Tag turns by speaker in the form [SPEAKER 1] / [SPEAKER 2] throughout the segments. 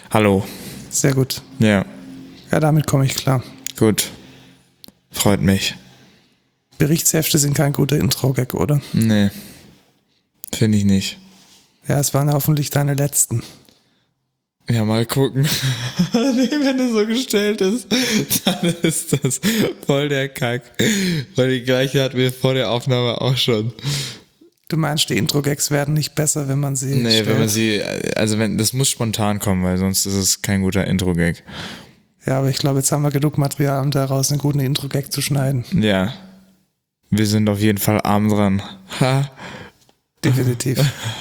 [SPEAKER 1] Hallo.
[SPEAKER 2] Sehr gut.
[SPEAKER 1] Ja,
[SPEAKER 2] Ja, damit komme ich klar.
[SPEAKER 1] gut. Freut mich.
[SPEAKER 2] Berichtshefte sind kein guter Intro-Gag, oder?
[SPEAKER 1] Nee, finde ich nicht.
[SPEAKER 2] Ja, es waren hoffentlich deine letzten.
[SPEAKER 1] Ja, mal gucken. Nee, wenn es so gestellt ist, dann ist das voll der Kack. Weil die gleiche hatten wir vor der Aufnahme auch schon.
[SPEAKER 2] Du meinst, die Intro-Gags werden nicht besser, wenn man sie
[SPEAKER 1] Nee,
[SPEAKER 2] stellt?
[SPEAKER 1] wenn man sie, das muss spontan kommen, weil sonst ist es kein guter Intro-Gag.
[SPEAKER 2] Ja, aber ich glaube, jetzt haben wir genug Material, um daraus einen guten Intro-Gag zu schneiden.
[SPEAKER 1] Ja. Wir sind auf jeden Fall arm dran. Ha.
[SPEAKER 2] Definitiv.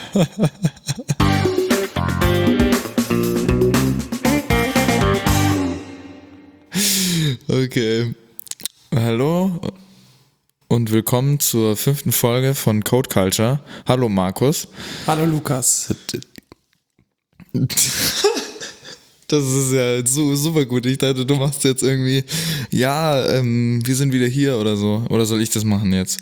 [SPEAKER 1] Okay. Hallo und willkommen zur 5. Folge von Code Culture. Hallo Markus.
[SPEAKER 2] Hallo Lukas.
[SPEAKER 1] Das ist ja super gut. Ich dachte, du machst jetzt irgendwie, wir sind wieder hier oder so. Oder soll ich das machen jetzt?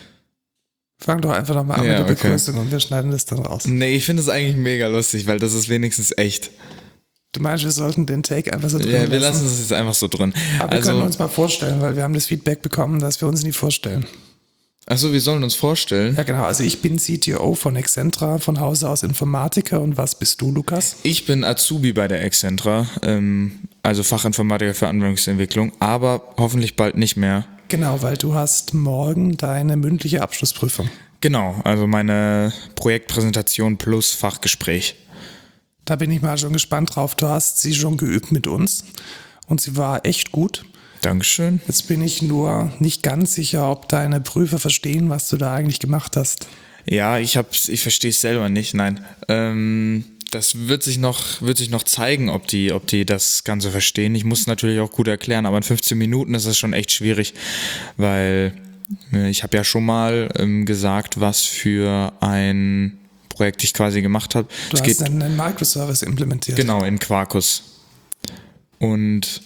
[SPEAKER 2] Fang doch einfach nochmal an
[SPEAKER 1] Ja,
[SPEAKER 2] mit der
[SPEAKER 1] okay.
[SPEAKER 2] Begrüßung und wir schneiden das dann raus.
[SPEAKER 1] Nee, ich finde es eigentlich mega lustig, weil das ist wenigstens echt.
[SPEAKER 2] Du meinst, wir sollten den Take einfach so drin
[SPEAKER 1] Ja, wir lassen es jetzt einfach so drin.
[SPEAKER 2] Aber wir können uns mal vorstellen, weil wir haben das Feedback bekommen, dass wir uns nie vorstellen.
[SPEAKER 1] Achso, wir sollen uns vorstellen.
[SPEAKER 2] Ja, genau. Also ich bin CTO von Excentra, von Hause aus Informatiker. Und was bist du, Lukas?
[SPEAKER 1] Ich bin Azubi bei der Excentra, also Fachinformatiker für Anwendungsentwicklung, aber hoffentlich bald nicht mehr.
[SPEAKER 2] Genau, weil du hast morgen deine mündliche Abschlussprüfung.
[SPEAKER 1] Genau, also meine Projektpräsentation plus Fachgespräch.
[SPEAKER 2] Da bin ich mal schon gespannt drauf. Du hast sie schon geübt mit uns und sie war echt gut.
[SPEAKER 1] Dankeschön.
[SPEAKER 2] Jetzt bin ich nur nicht ganz sicher, ob deine Prüfer verstehen, was du da eigentlich gemacht hast.
[SPEAKER 1] Ja, ich verstehe es selber nicht, nein. Das wird sich noch zeigen, ob die das Ganze verstehen. Ich muss es natürlich auch gut erklären, aber in 15 Minuten ist das schon echt schwierig, weil ich habe ja schon mal gesagt, was für ein Projekt ich quasi gemacht habe.
[SPEAKER 2] Du hast einen Microservice implementiert.
[SPEAKER 1] Genau, in Quarkus. Und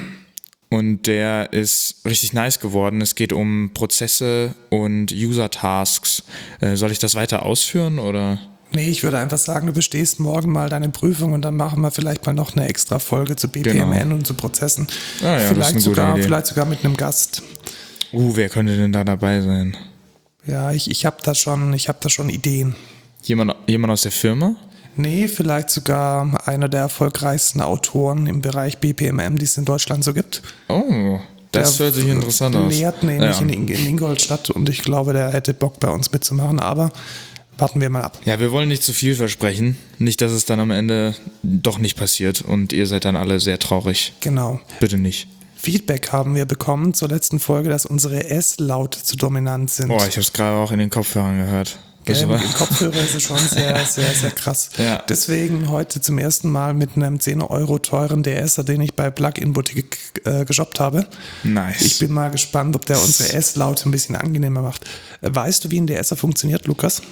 [SPEAKER 1] der ist richtig nice geworden. Es geht um Prozesse und User-Tasks. Soll ich das weiter ausführen oder?
[SPEAKER 2] Nee, ich würde einfach sagen, du bestehst morgen mal deine Prüfung und dann machen wir vielleicht mal noch eine extra Folge zu BPMN und zu Prozessen.
[SPEAKER 1] Ah, ja, das ist eine gute Idee.
[SPEAKER 2] Vielleicht sogar mit einem Gast.
[SPEAKER 1] Wer könnte denn da dabei sein?
[SPEAKER 2] Ja, ich habe da schon Ideen.
[SPEAKER 1] Jemand aus der Firma?
[SPEAKER 2] Nee, vielleicht sogar einer der erfolgreichsten Autoren im Bereich BPMN, die es in Deutschland so gibt.
[SPEAKER 1] Oh, das hört sich interessant aus.
[SPEAKER 2] Der lehrt nämlich in Ingolstadt und ich glaube, der hätte Bock bei uns mitzumachen, aber warten wir mal ab.
[SPEAKER 1] Ja, wir wollen nicht zu viel versprechen. Nicht, dass es dann am Ende doch nicht passiert und ihr seid dann alle sehr traurig.
[SPEAKER 2] Genau.
[SPEAKER 1] Bitte nicht.
[SPEAKER 2] Feedback haben wir bekommen zur letzten Folge, dass unsere S-Laute zu dominant sind.
[SPEAKER 1] Boah, ich habe es gerade auch in den Kopfhörern gehört.
[SPEAKER 2] Im Kopfhörer ist es schon sehr, sehr, sehr krass.
[SPEAKER 1] Ja.
[SPEAKER 2] Deswegen heute zum ersten Mal mit einem 10 Euro teuren DSer, den ich bei Plug-in Boutique geshoppt habe.
[SPEAKER 1] Nice.
[SPEAKER 2] Ich bin mal gespannt, ob der unsere S-Laute ein bisschen angenehmer macht. Weißt du, wie ein DSer funktioniert, Lukas?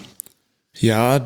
[SPEAKER 1] Ja,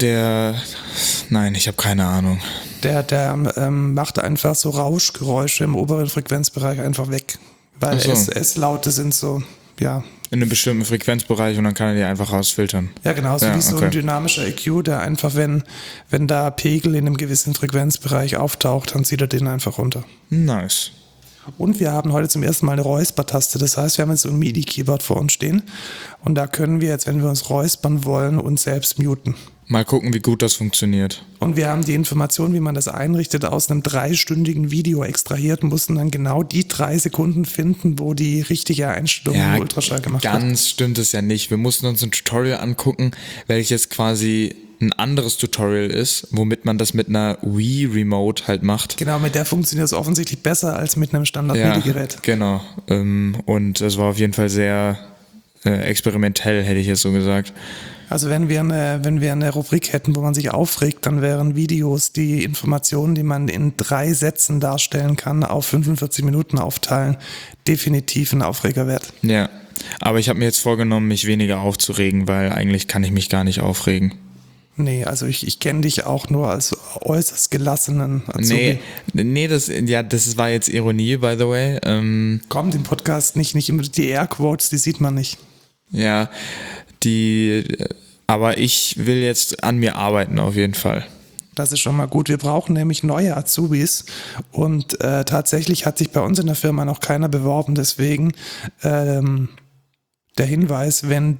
[SPEAKER 1] nein, ich habe keine Ahnung.
[SPEAKER 2] Der macht einfach so Rauschgeräusche im oberen Frequenzbereich einfach weg. Weil S-Laute sind so, ja.
[SPEAKER 1] In einem bestimmten Frequenzbereich und dann kann er die einfach rausfiltern.
[SPEAKER 2] Ja, genau, so wie so ein dynamischer EQ, der einfach, wenn da Pegel in einem gewissen Frequenzbereich auftaucht, dann zieht er den einfach runter.
[SPEAKER 1] Nice.
[SPEAKER 2] Und wir haben heute zum ersten Mal eine Räusper-Taste. Das heißt, wir haben jetzt so ein MIDI-Keyboard vor uns stehen. Und da können wir jetzt, wenn wir uns räuspern wollen, uns selbst muten.
[SPEAKER 1] Mal gucken, wie gut das funktioniert.
[SPEAKER 2] Und wir haben die Information, wie man das einrichtet, aus einem 3-stündigen Video extrahiert und mussten dann genau die 3 Sekunden finden, wo die richtige Einstellung im Ultraschall gemacht wird.
[SPEAKER 1] Ganz stimmt es ja nicht. Wir mussten uns ein Tutorial angucken, welches quasi ein anderes Tutorial ist, womit man das mit einer Wii Remote halt macht.
[SPEAKER 2] Genau, mit der funktioniert es offensichtlich besser als mit einem Standard-MIDI-Gerät.
[SPEAKER 1] Genau. Und es war auf jeden Fall sehr experimentell, hätte ich jetzt so gesagt.
[SPEAKER 2] Also wenn wir eine Rubrik hätten, wo man sich aufregt, dann wären Videos die Informationen, die man in 3 Sätzen darstellen kann, auf 45 Minuten aufteilen, definitiv ein Aufreger wert.
[SPEAKER 1] Ja, aber ich habe mir jetzt vorgenommen, mich weniger aufzuregen, weil eigentlich kann ich mich gar nicht aufregen.
[SPEAKER 2] Nee, also ich kenne dich auch nur als äußerst gelassenen Azubi.
[SPEAKER 1] Nee, das war jetzt Ironie, by the way.
[SPEAKER 2] Kommt im Podcast nicht immer die Airquotes, die sieht man nicht.
[SPEAKER 1] Ja, aber ich will jetzt an mir arbeiten auf jeden Fall.
[SPEAKER 2] Das ist schon mal gut. Wir brauchen nämlich neue Azubis und tatsächlich hat sich bei uns in der Firma noch keiner beworben. Deswegen der Hinweis, wenn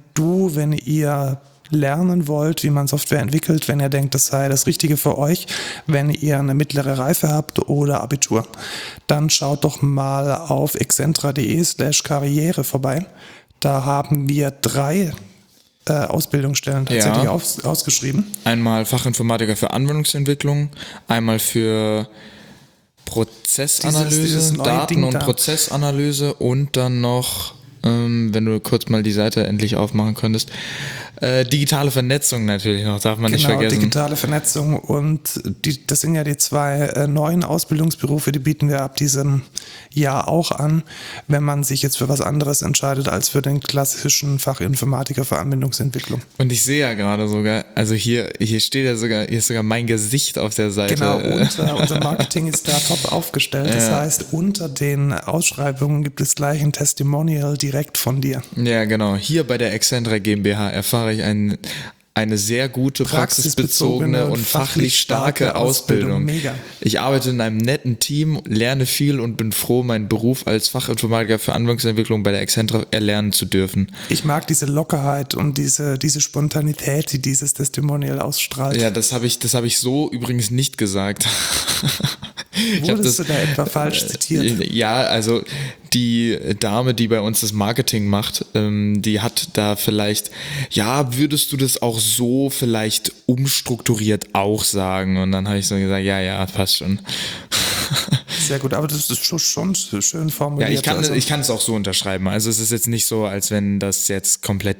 [SPEAKER 2] ihr lernen wollt, wie man Software entwickelt, wenn ihr denkt, das sei das Richtige für euch, wenn ihr eine mittlere Reife habt oder Abitur, dann schaut doch mal auf excentra.de/karriere vorbei. Da haben wir 3 Ausbildungsstellen tatsächlich ausgeschrieben.
[SPEAKER 1] Einmal Fachinformatiker für Anwendungsentwicklung, einmal für Prozessanalyse,
[SPEAKER 2] Dieses neue
[SPEAKER 1] Daten-
[SPEAKER 2] Ding
[SPEAKER 1] und
[SPEAKER 2] da.
[SPEAKER 1] Prozessanalyse und dann noch, wenn du kurz mal die Seite endlich aufmachen könntest, digitale Vernetzung natürlich noch, darf man nicht vergessen.
[SPEAKER 2] Digitale Vernetzung und das sind ja die 2 neuen Ausbildungsberufe, die bieten wir ab diesem Jahr auch an, wenn man sich jetzt für was anderes entscheidet als für den klassischen Fachinformatiker für Anwendungsentwicklung.
[SPEAKER 1] Und ich sehe ja gerade sogar, also hier steht ja sogar, hier ist sogar mein Gesicht auf der Seite.
[SPEAKER 2] Genau, unser Marketing ist da top aufgestellt. Das heißt, unter den Ausschreibungen gibt es gleich ein Testimonial direkt von dir.
[SPEAKER 1] Ja, genau. Hier bei der Excentra GmbH erfahre ich eine sehr gute, praxisbezogene und fachlich starke Ausbildung.
[SPEAKER 2] Mega.
[SPEAKER 1] Ich arbeite in einem netten Team, lerne viel und bin froh, meinen Beruf als Fachinformatiker für Anwendungsentwicklung bei der Excentra erlernen zu dürfen.
[SPEAKER 2] Ich mag diese Lockerheit und diese Spontanität, die dieses Testimonial ausstrahlt.
[SPEAKER 1] Ja, das habe ich so übrigens nicht gesagt.
[SPEAKER 2] Wurdest du da etwa falsch zitiert?
[SPEAKER 1] Ja, also die Dame, die bei uns das Marketing macht, die hat da vielleicht, ja, würdest du das auch so vielleicht umstrukturiert auch sagen? Und dann habe ich so gesagt, ja, passt schon.
[SPEAKER 2] Sehr gut, aber das ist schon schön formuliert.
[SPEAKER 1] Ja, ich kann es auch so unterschreiben. Also es ist jetzt nicht so, als wenn das jetzt komplett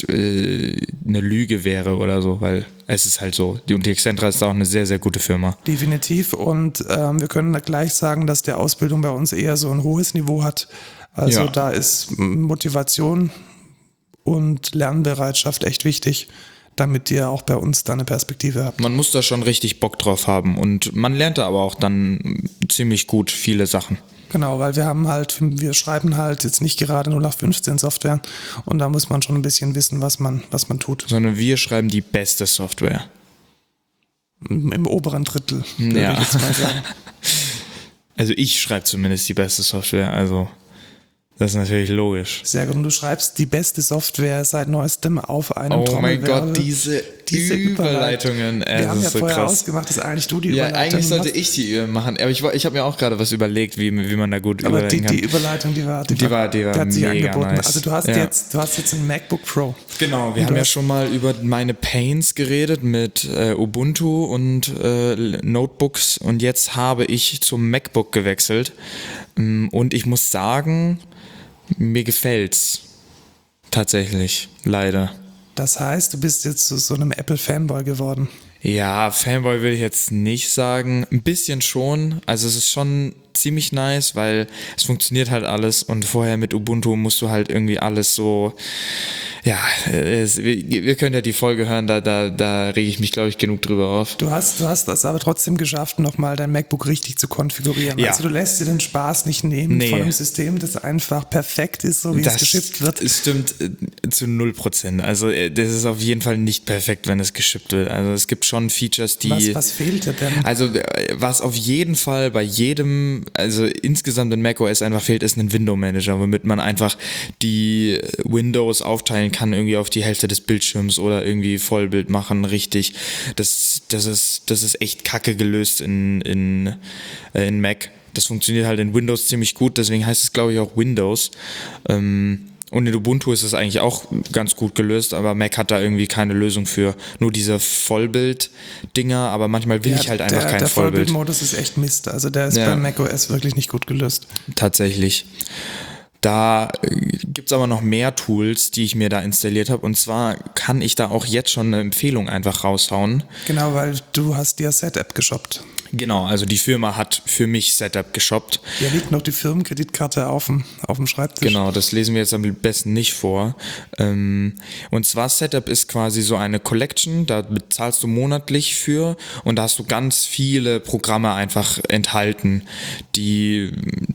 [SPEAKER 1] eine Lüge wäre oder so, weil es ist halt so. Die Excentra ist auch eine sehr, sehr gute Firma.
[SPEAKER 2] Definitiv und wir können da gleich sagen, dass die Ausbildung bei uns eher so ein hohes Niveau hat. Also da ist Motivation und Lernbereitschaft echt wichtig, damit ihr auch bei uns da eine Perspektive habt.
[SPEAKER 1] Man muss da schon richtig Bock drauf haben und man lernt da aber auch dann ziemlich gut viele Sachen.
[SPEAKER 2] Genau, weil wir schreiben halt jetzt nicht gerade 0815 Software und da muss man schon ein bisschen wissen, was man tut.
[SPEAKER 1] Sondern wir schreiben die beste Software.
[SPEAKER 2] Im oberen Drittel, würde ich jetzt mal sagen.
[SPEAKER 1] Also ich schreibe zumindest die beste Software, also das ist natürlich logisch.
[SPEAKER 2] Sehr gut, und du schreibst die beste Software seit neuestem auf einem
[SPEAKER 1] Trommelwirbel. Oh mein Gott, diese
[SPEAKER 2] Überleitungen. Wir haben ja so vorher ausgemacht, dass eigentlich du die Überleitung
[SPEAKER 1] machst. Ja, eigentlich sollte ich die machen, aber ich habe mir auch gerade was überlegt, wie man da gut überleiten kann.
[SPEAKER 2] Die Überleitung, die hat sich
[SPEAKER 1] mega
[SPEAKER 2] angeboten.
[SPEAKER 1] Nice.
[SPEAKER 2] Also du hast jetzt ein MacBook Pro.
[SPEAKER 1] Genau, wir haben ja schon mal über meine Pains geredet mit Ubuntu und Notebooks und jetzt habe ich zum MacBook gewechselt und ich muss sagen, mir gefällt's tatsächlich, leider.
[SPEAKER 2] Das heißt, du bist jetzt zu so einem Apple-Fanboy geworden.
[SPEAKER 1] Ja, Fanboy will ich jetzt nicht sagen. Ein bisschen schon. Also es ist schon ziemlich nice, weil es funktioniert halt alles und vorher mit Ubuntu musst du halt irgendwie alles so, ja, wir können ja die Folge hören, da rege ich mich, glaube ich, genug drüber auf.
[SPEAKER 2] Du hast das aber trotzdem geschafft, nochmal dein MacBook richtig zu konfigurieren.
[SPEAKER 1] Ja.
[SPEAKER 2] Also du lässt dir den Spaß nicht nehmen von einem System, das einfach perfekt ist, so wie es geschippt wird.
[SPEAKER 1] Das stimmt zu 0%. Also das ist auf jeden Fall nicht perfekt, wenn es geschippt wird. Also es gibt schon Features, die...
[SPEAKER 2] Was fehlt dir denn?
[SPEAKER 1] Also was auf jeden Fall bei jedem, also insgesamt in macOS einfach fehlt, ist ein Window Manager, womit man einfach die Windows aufteilen kann irgendwie auf die Hälfte des Bildschirms oder irgendwie Vollbild machen, richtig. Das ist echt kacke gelöst in Mac. Das funktioniert halt in Windows ziemlich gut, deswegen heißt es, glaube ich, auch Windows. Und in Ubuntu ist es eigentlich auch ganz gut gelöst, aber Mac hat da irgendwie keine Lösung für. Nur diese Vollbild-Dinger, aber manchmal will ich halt einfach kein
[SPEAKER 2] der
[SPEAKER 1] Vollbild.
[SPEAKER 2] Der Vollbildmodus ist echt Mist, also der ist bei macOS wirklich nicht gut gelöst.
[SPEAKER 1] Tatsächlich. Da gibt's aber noch mehr Tools, die ich mir da installiert habe. Und zwar kann ich da auch jetzt schon eine Empfehlung einfach raushauen.
[SPEAKER 2] Genau, weil du hast dir Setup geshoppt.
[SPEAKER 1] Genau, also die Firma hat für mich Setup geshoppt.
[SPEAKER 2] Ja, liegt noch die Firmenkreditkarte auf dem Schreibtisch.
[SPEAKER 1] Genau, das lesen wir jetzt am besten nicht vor. Und zwar Setup ist quasi so eine Collection, da bezahlst du monatlich für und da hast du ganz viele Programme einfach enthalten, die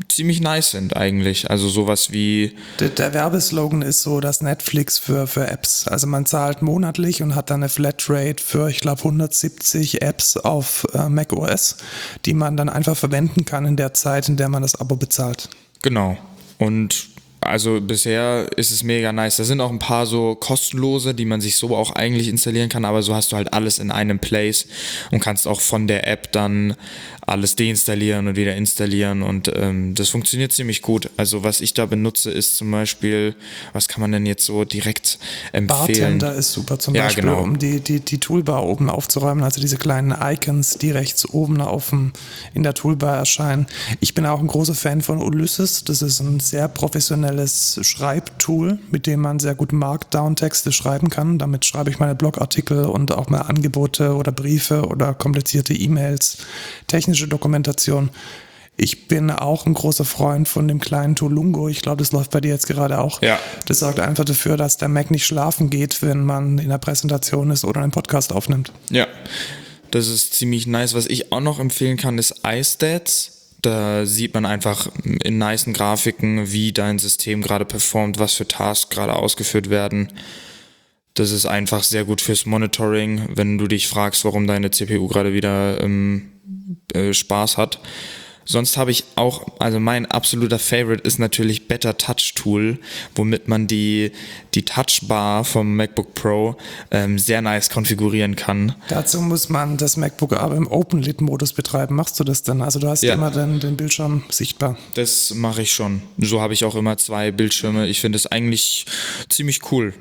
[SPEAKER 1] ziemlich nice sind eigentlich. Also sowas wie...
[SPEAKER 2] Der Werbeslogan ist so das Netflix für Apps. Also man zahlt monatlich und hat dann eine Flatrate für, ich glaube, 170 Apps auf macOS, die man dann einfach verwenden kann in der Zeit, in der man das Abo bezahlt.
[SPEAKER 1] Genau. Und also bisher ist es mega nice. Da sind auch ein paar so kostenlose, die man sich so auch eigentlich installieren kann, aber so hast du halt alles in einem Place und kannst auch von der App dann alles deinstallieren und wieder installieren und das funktioniert ziemlich gut. Also was ich da benutze ist zum Beispiel, was kann man denn jetzt so direkt empfehlen?
[SPEAKER 2] Bartender ist super zum Beispiel,
[SPEAKER 1] genau.
[SPEAKER 2] um die Toolbar oben aufzuräumen, also diese kleinen Icons, die rechts oben in der Toolbar erscheinen. Ich bin auch ein großer Fan von Ulysses. Das ist ein sehr professionelles Schreibtool, mit dem man sehr gut Markdown-Texte schreiben kann. Damit schreibe ich meine Blogartikel und auch mal Angebote oder Briefe oder komplizierte E-Mails, technische Dokumentation. Ich bin auch ein großer Freund von dem kleinen Tolungo. Ich glaube, das läuft bei dir jetzt gerade auch.
[SPEAKER 1] Ja.
[SPEAKER 2] Das sorgt einfach dafür, dass der Mac nicht schlafen geht, wenn man in der Präsentation ist oder einen Podcast aufnimmt.
[SPEAKER 1] Ja, das ist ziemlich nice. Was ich auch noch empfehlen kann, ist iStats. Da sieht man einfach in nicen Grafiken, wie dein System gerade performt, was für Tasks gerade ausgeführt werden. Das ist einfach sehr gut fürs Monitoring, wenn du dich fragst, warum deine CPU gerade wieder Spaß hat. Sonst habe ich auch, also mein absoluter Favorite ist natürlich Better Touch Tool, womit man die Touchbar vom MacBook Pro sehr nice konfigurieren kann.
[SPEAKER 2] Dazu muss man das MacBook aber im Open-Lid-Modus betreiben. Machst du das dann? Also du hast immer den Bildschirm sichtbar.
[SPEAKER 1] Das mache ich schon. So habe ich auch immer 2 Bildschirme. Ich finde es eigentlich ziemlich cool.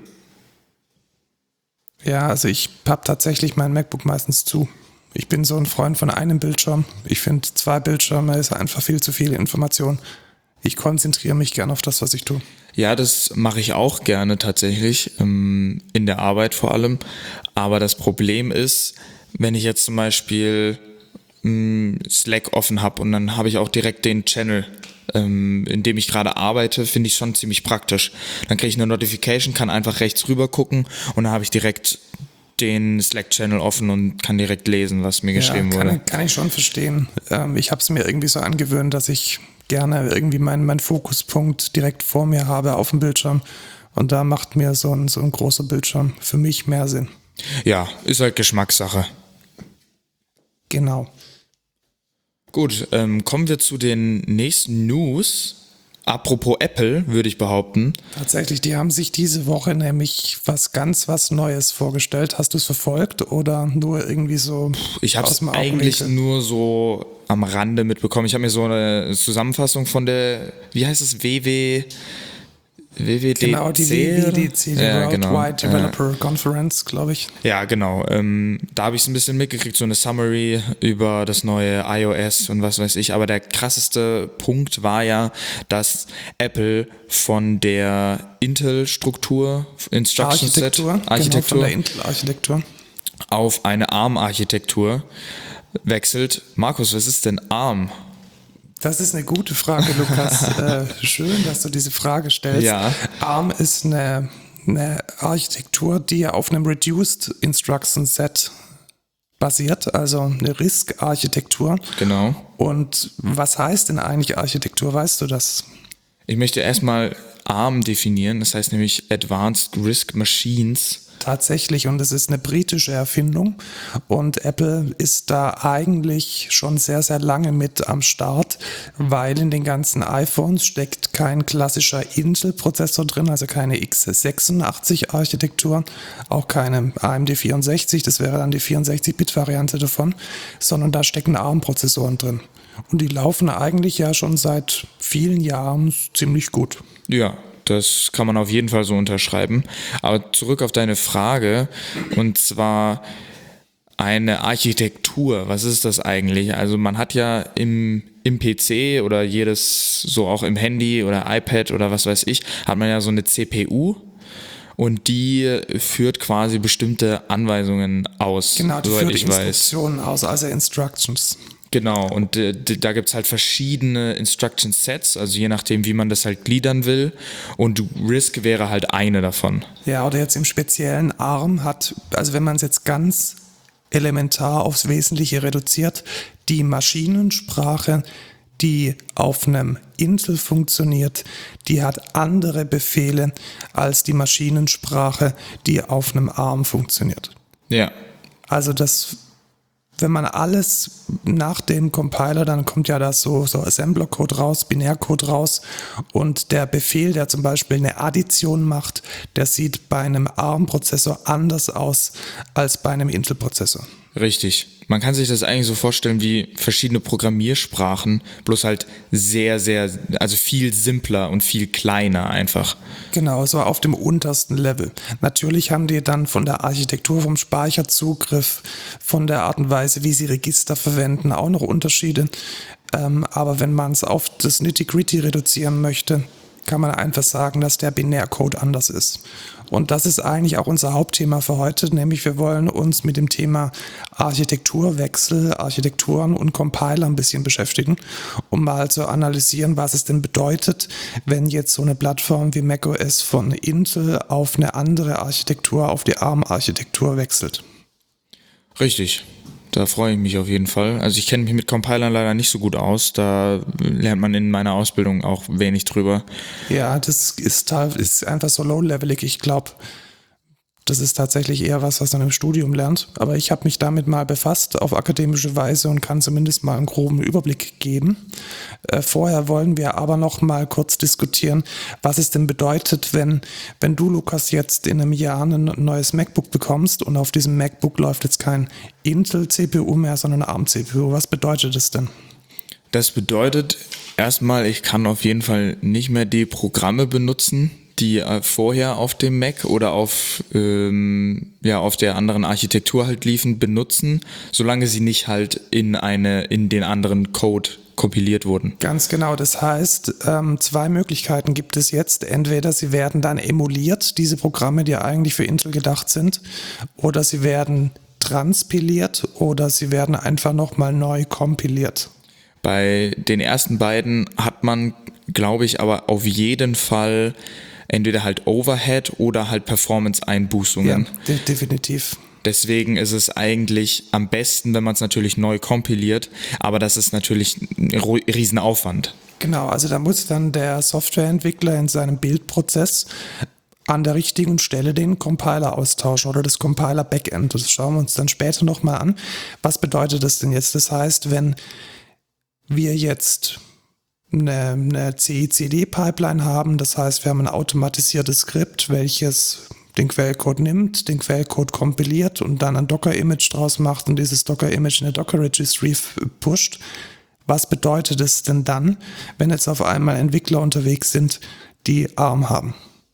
[SPEAKER 2] Ja, also ich habe tatsächlich mein MacBook meistens zu. Ich bin so ein Freund von einem Bildschirm. Ich finde, 2 Bildschirme ist einfach viel zu viel Information. Ich konzentriere mich gerne auf das, was ich tue.
[SPEAKER 1] Ja, das mache ich auch gerne tatsächlich, in der Arbeit vor allem. Aber das Problem ist, wenn ich jetzt zum Beispiel Slack offen habe und dann habe ich auch direkt den Channel, in dem ich gerade arbeite, finde ich schon ziemlich praktisch. Dann kriege ich eine Notification, kann einfach rechts rüber gucken und dann habe ich direkt den Slack-Channel offen und kann direkt lesen, was mir geschrieben wurde.
[SPEAKER 2] Kann ich schon verstehen. Ich habe es mir irgendwie so angewöhnt, dass ich gerne irgendwie meinen Fokuspunkt direkt vor mir habe auf dem Bildschirm. Und da macht mir so ein großer Bildschirm für mich mehr Sinn.
[SPEAKER 1] Ja, ist halt Geschmackssache.
[SPEAKER 2] Genau.
[SPEAKER 1] Gut, kommen wir zu den nächsten News. Apropos Apple, würde ich behaupten.
[SPEAKER 2] Tatsächlich, die haben sich diese Woche nämlich was Neues vorgestellt. Hast du es verfolgt oder nur irgendwie so?
[SPEAKER 1] Ich habe es eigentlich nur so am Rande mitbekommen. Ich habe mir so eine Zusammenfassung von der, wie heißt es, WWDC?
[SPEAKER 2] Genau, die WWDC, die Worldwide Developer Conference, glaube ich.
[SPEAKER 1] Ja, genau. Da habe ich es ein bisschen mitgekriegt, so eine Summary über das neue iOS und was weiß ich. Aber der krasseste Punkt war ja, dass Apple von der Intel-Struktur, Instruction Set, Architektur,
[SPEAKER 2] genau, von der Intel-Architektur
[SPEAKER 1] auf eine ARM-Architektur wechselt. Markus, was ist denn ARM?
[SPEAKER 2] Das ist eine gute Frage, Lukas. Schön, dass du diese Frage stellst.
[SPEAKER 1] Ja.
[SPEAKER 2] ARM ist eine Architektur, die auf einem Reduced Instruction Set basiert, also eine RISC-Architektur.
[SPEAKER 1] Genau.
[SPEAKER 2] Und was heißt denn eigentlich Architektur? Weißt du das?
[SPEAKER 1] Ich möchte erstmal ARM definieren, das heißt nämlich Advanced RISC Machines.
[SPEAKER 2] Tatsächlich, und es ist eine britische Erfindung und Apple ist da eigentlich schon sehr, sehr lange mit am Start, weil in den ganzen iPhones steckt kein klassischer Intel-Prozessor drin, also keine x86-Architektur, auch keine AMD 64, das wäre dann die 64-Bit-Variante davon, sondern da stecken ARM-Prozessoren drin. Und die laufen eigentlich ja schon seit vielen Jahren ziemlich gut.
[SPEAKER 1] Ja, das kann man auf jeden Fall so unterschreiben. Aber zurück auf deine Frage, und zwar eine Architektur. Was ist das eigentlich? Also man hat ja im PC oder so auch im Handy oder iPad oder was weiß ich, hat man ja so eine CPU. Und die führt quasi bestimmte Anweisungen aus.
[SPEAKER 2] Genau, die führt Instruktionen aus, also Instructions.
[SPEAKER 1] Genau, und da gibt's halt verschiedene Instruction Sets, also je nachdem, wie man das halt gliedern will. Und RISC wäre halt eine davon.
[SPEAKER 2] Ja, oder jetzt im speziellen ARM hat, also wenn man es jetzt ganz elementar aufs Wesentliche reduziert, die Maschinensprache, die auf einem Intel funktioniert, die hat andere Befehle als die Maschinensprache, die auf einem ARM funktioniert.
[SPEAKER 1] Ja.
[SPEAKER 2] Also wenn man alles nach dem Compiler, dann kommt ja da so Assembler-Code raus, Binärcode raus, und der Befehl, der zum Beispiel eine Addition macht, der sieht bei einem ARM-Prozessor anders aus als bei einem Intel-Prozessor.
[SPEAKER 1] Richtig. Man kann sich das eigentlich so vorstellen wie verschiedene Programmiersprachen, bloß halt sehr, sehr, also viel simpler und viel kleiner einfach.
[SPEAKER 2] Genau, so auf dem untersten Level. Natürlich haben die dann von der Architektur, vom Speicherzugriff, von der Art und Weise, wie sie Register verwenden, auch noch Unterschiede. Aber wenn man es auf das Nitty-Gritty reduzieren möchte, kann man einfach sagen, dass der Binärcode anders ist. Und das ist eigentlich auch unser Hauptthema für heute, nämlich wir wollen uns mit dem Thema Architekturwechsel, Architekturen und Compiler ein bisschen beschäftigen, um mal zu analysieren, was es denn bedeutet, wenn jetzt so eine Plattform wie macOS von Intel auf eine andere Architektur, auf die ARM-Architektur wechselt.
[SPEAKER 1] Richtig. Da freue ich mich auf jeden Fall. Also ich kenne mich mit Compilern leider nicht so gut aus. Da lernt man in meiner Ausbildung auch wenig drüber.
[SPEAKER 2] Ja, das ist einfach so low-levelig. Ich glaube, das ist tatsächlich eher was man im Studium lernt. Aber ich habe mich damit mal befasst auf akademische Weise und kann zumindest mal einen groben Überblick geben. Vorher wollen wir aber noch mal kurz diskutieren, was es denn bedeutet, wenn du, Lukas, jetzt in einem Jahr ein neues MacBook bekommst und auf diesem MacBook läuft jetzt kein Intel-CPU mehr, sondern eine ARM-CPU. Was bedeutet das denn?
[SPEAKER 1] Das bedeutet erstmal, ich kann auf jeden Fall nicht mehr die Programme benutzen, die vorher auf dem Mac oder auf der anderen Architektur halt liefen, benutzen, solange sie nicht halt in den anderen Code kompiliert wurden.
[SPEAKER 2] Ganz genau, das heißt, zwei Möglichkeiten gibt es jetzt. Entweder sie werden dann emuliert, diese Programme, die eigentlich für Intel gedacht sind, oder sie werden transpiliert oder sie werden einfach nochmal neu kompiliert.
[SPEAKER 1] Bei den ersten beiden hat man, glaube ich, aber auf jeden Fall entweder halt Overhead oder halt Performance-Einbußungen.
[SPEAKER 2] Ja, definitiv.
[SPEAKER 1] Deswegen ist es eigentlich am besten, wenn man es natürlich neu kompiliert, aber das ist natürlich ein Riesenaufwand.
[SPEAKER 2] Genau, also da muss dann der Softwareentwickler in seinem Bildprozess an der richtigen Stelle den Compiler austauschen oder das Compiler-Backend. Das schauen wir uns dann später nochmal an. Was bedeutet das denn jetzt? Das heißt, wenn wir jetzt eine CI/CD-Pipeline haben, das heißt, wir haben ein automatisiertes Skript, welches den Quellcode nimmt, den Quellcode kompiliert und dann ein Docker-Image draus macht und dieses Docker-Image in eine Docker-Registry pusht. Was bedeutet es denn dann, wenn jetzt auf einmal Entwickler unterwegs sind, die ARM haben?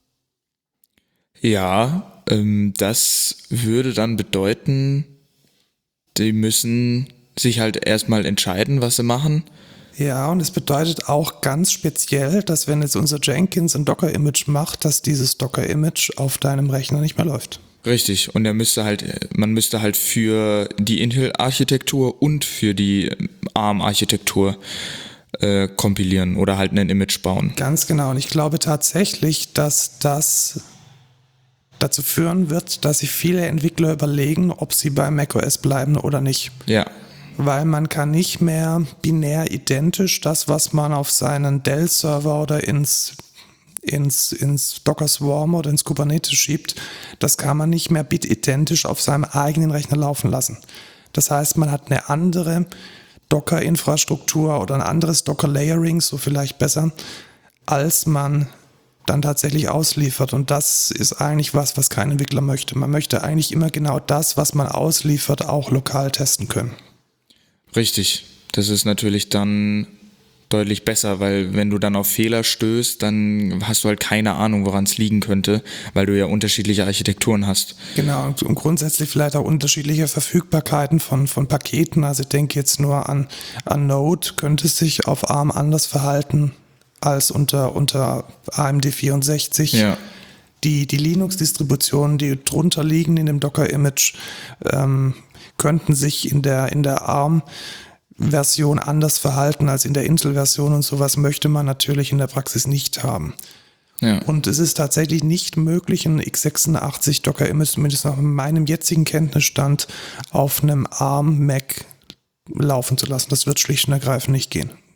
[SPEAKER 1] Ja, das würde dann bedeuten, die müssen sich halt erstmal entscheiden, was sie machen.
[SPEAKER 2] Ja, und es bedeutet auch ganz speziell, dass wenn jetzt unser Jenkins ein Docker-Image macht, dass dieses Docker-Image auf deinem Rechner nicht mehr läuft.
[SPEAKER 1] Richtig, und man müsste halt für die Intel-Architektur und für die ARM-Architektur kompilieren oder halt ein Image bauen.
[SPEAKER 2] Ganz genau, und ich glaube tatsächlich, dass das dazu führen wird, dass sich viele Entwickler überlegen, ob sie bei macOS bleiben oder nicht.
[SPEAKER 1] Ja.
[SPEAKER 2] Weil man kann nicht mehr binär identisch das, was man auf seinen Dell-Server oder ins Docker Swarm oder ins Kubernetes schiebt, das kann man nicht mehr bitidentisch auf seinem eigenen Rechner laufen lassen. Das heißt, man hat eine andere Docker-Infrastruktur oder ein anderes Docker-Layering, so vielleicht besser, als man dann tatsächlich ausliefert. Und das ist eigentlich was kein Entwickler möchte. Man möchte eigentlich immer genau das, was man ausliefert, auch lokal testen können.
[SPEAKER 1] Richtig, das ist natürlich dann deutlich besser, weil wenn du dann auf Fehler stößt, dann hast du halt keine Ahnung, woran es liegen könnte, weil du ja unterschiedliche Architekturen hast.
[SPEAKER 2] Genau, und grundsätzlich vielleicht auch unterschiedliche Verfügbarkeiten von Paketen. Also ich denke jetzt nur an Node, könnte sich auf ARM anders verhalten als unter AMD 64.
[SPEAKER 1] Ja.
[SPEAKER 2] Die Linux-Distributionen, die drunter liegen in dem Docker-Image, könnten sich in der ARM-Version anders verhalten als in der Intel-Version und sowas möchte man natürlich in der Praxis nicht haben. Ja. Und es ist tatsächlich nicht möglich, ein x86 Docker-Image, zumindest nach meinem jetzigen Kenntnisstand, auf einem ARM-Mac laufen zu lassen. Das wird schlicht und ergreifend nicht gehen.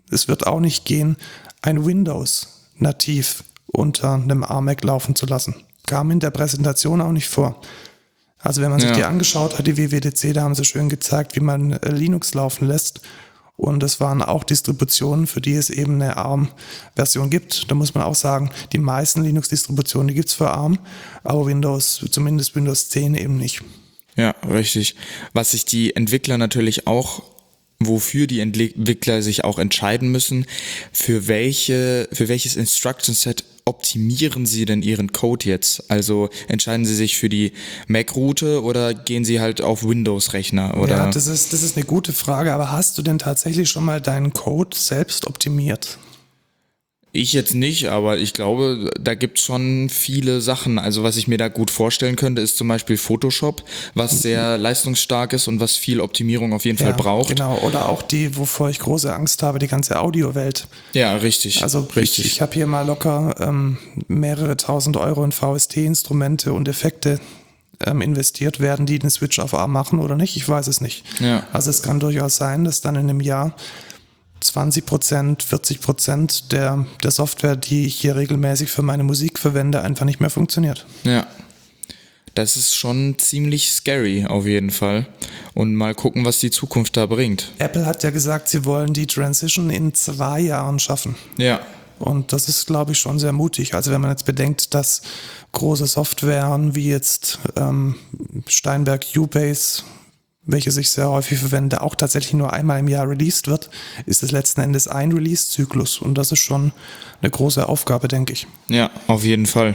[SPEAKER 2] Es wird auch nicht gehen, ein Windows nativ unter einem ARM-Mac laufen zu lassen. Kam in der Präsentation auch nicht vor. Also wenn man sich die angeschaut hat, die WWDC, da haben sie schön gezeigt, wie man Linux laufen lässt. Und es waren auch Distributionen, für die es eben eine ARM-Version gibt. Da muss man auch sagen, die meisten Linux-Distributionen, die gibt es für ARM, aber Windows, zumindest Windows 10 eben nicht.
[SPEAKER 1] Ja, richtig. Was sich die Entwickler natürlich auch, wofür die Entwickler sich auch entscheiden müssen, für welches Instruction Set optimieren sie denn ihren Code jetzt? Also entscheiden sie sich für die Mac-Route oder gehen sie halt auf Windows-Rechner? Oder?
[SPEAKER 2] Ja, das ist eine gute Frage, aber hast du denn tatsächlich schon mal deinen Code selbst optimiert?
[SPEAKER 1] Ich jetzt nicht, aber ich glaube, da gibt es schon viele Sachen. Also was ich mir da gut vorstellen könnte, ist zum Beispiel Photoshop, was sehr leistungsstark ist und was viel Optimierung auf jeden Fall braucht.
[SPEAKER 2] Genau, oder auch die, wovor ich große Angst habe, die ganze Audiowelt.
[SPEAKER 1] Ja, richtig.
[SPEAKER 2] Also
[SPEAKER 1] richtig.
[SPEAKER 2] Ich habe hier mal locker mehrere tausend Euro in VST-Instrumente und Effekte investiert. Werden die den Switch auf ARM machen oder nicht? Ich weiß es nicht.
[SPEAKER 1] Ja.
[SPEAKER 2] Also es kann durchaus sein, dass dann in einem Jahr 20%, 40% der Software, die ich hier regelmäßig für meine Musik verwende, einfach nicht mehr funktioniert.
[SPEAKER 1] Ja, das ist schon ziemlich scary auf jeden Fall. Und mal gucken, was die Zukunft da bringt.
[SPEAKER 2] Apple hat ja gesagt, sie wollen die Transition in 2 Jahren schaffen.
[SPEAKER 1] Ja.
[SPEAKER 2] Und das ist, glaube ich, schon sehr mutig. Also wenn man jetzt bedenkt, dass große Softwaren wie jetzt Steinberg Ubase, welches ich sehr häufig verwende, auch tatsächlich nur einmal im Jahr released wird, ist es letzten Endes ein Release-Zyklus. Und das ist schon eine große Aufgabe, denke ich.
[SPEAKER 1] Ja, auf jeden Fall.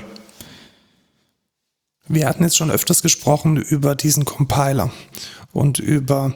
[SPEAKER 2] Wir hatten jetzt schon öfters gesprochen über diesen Compiler und über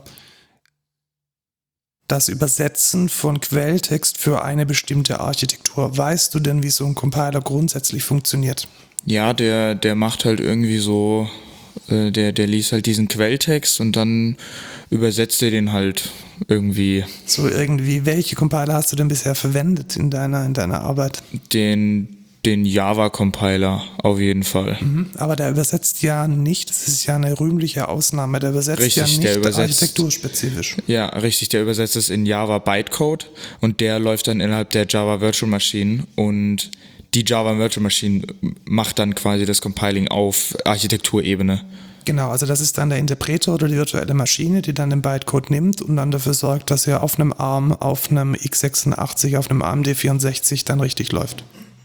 [SPEAKER 2] das Übersetzen von Quelltext für eine bestimmte Architektur. Weißt du denn, wie so ein Compiler grundsätzlich funktioniert?
[SPEAKER 1] Ja, der macht halt irgendwie so, der liest halt diesen Quelltext und dann übersetzt er den halt irgendwie.
[SPEAKER 2] So irgendwie, welche Compiler hast du denn bisher verwendet in deiner Arbeit?
[SPEAKER 1] Den Java-Compiler auf jeden Fall.
[SPEAKER 2] Aber der übersetzt ja nicht, das ist ja eine rühmliche Ausnahme, der übersetzt
[SPEAKER 1] Richtig,
[SPEAKER 2] ja nicht architekturspezifisch.
[SPEAKER 1] Ja, richtig, der übersetzt es in Java Bytecode und der läuft dann innerhalb der Java Virtual Machine und die Java Virtual Machine macht dann quasi das Compiling auf Architekturebene.
[SPEAKER 2] Genau, also das ist dann der Interpreter oder die virtuelle Maschine, die dann den Bytecode nimmt und dann dafür sorgt, dass er auf einem ARM, auf einem x86, auf einem AMD 64 dann richtig läuft.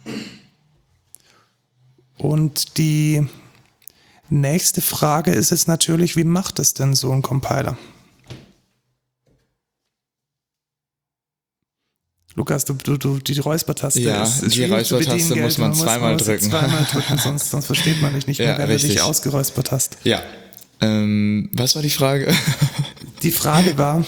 [SPEAKER 2] Und die nächste Frage ist jetzt natürlich, wie macht es denn so ein Compiler? Lukas, die Räuspertaste
[SPEAKER 1] ist die Räuspertaste muss man zweimal drücken.
[SPEAKER 2] Sonst versteht man dich nicht mehr, wenn du dich ausgeräuspert hast.
[SPEAKER 1] Ja. Was war die Frage?
[SPEAKER 2] Die Frage war,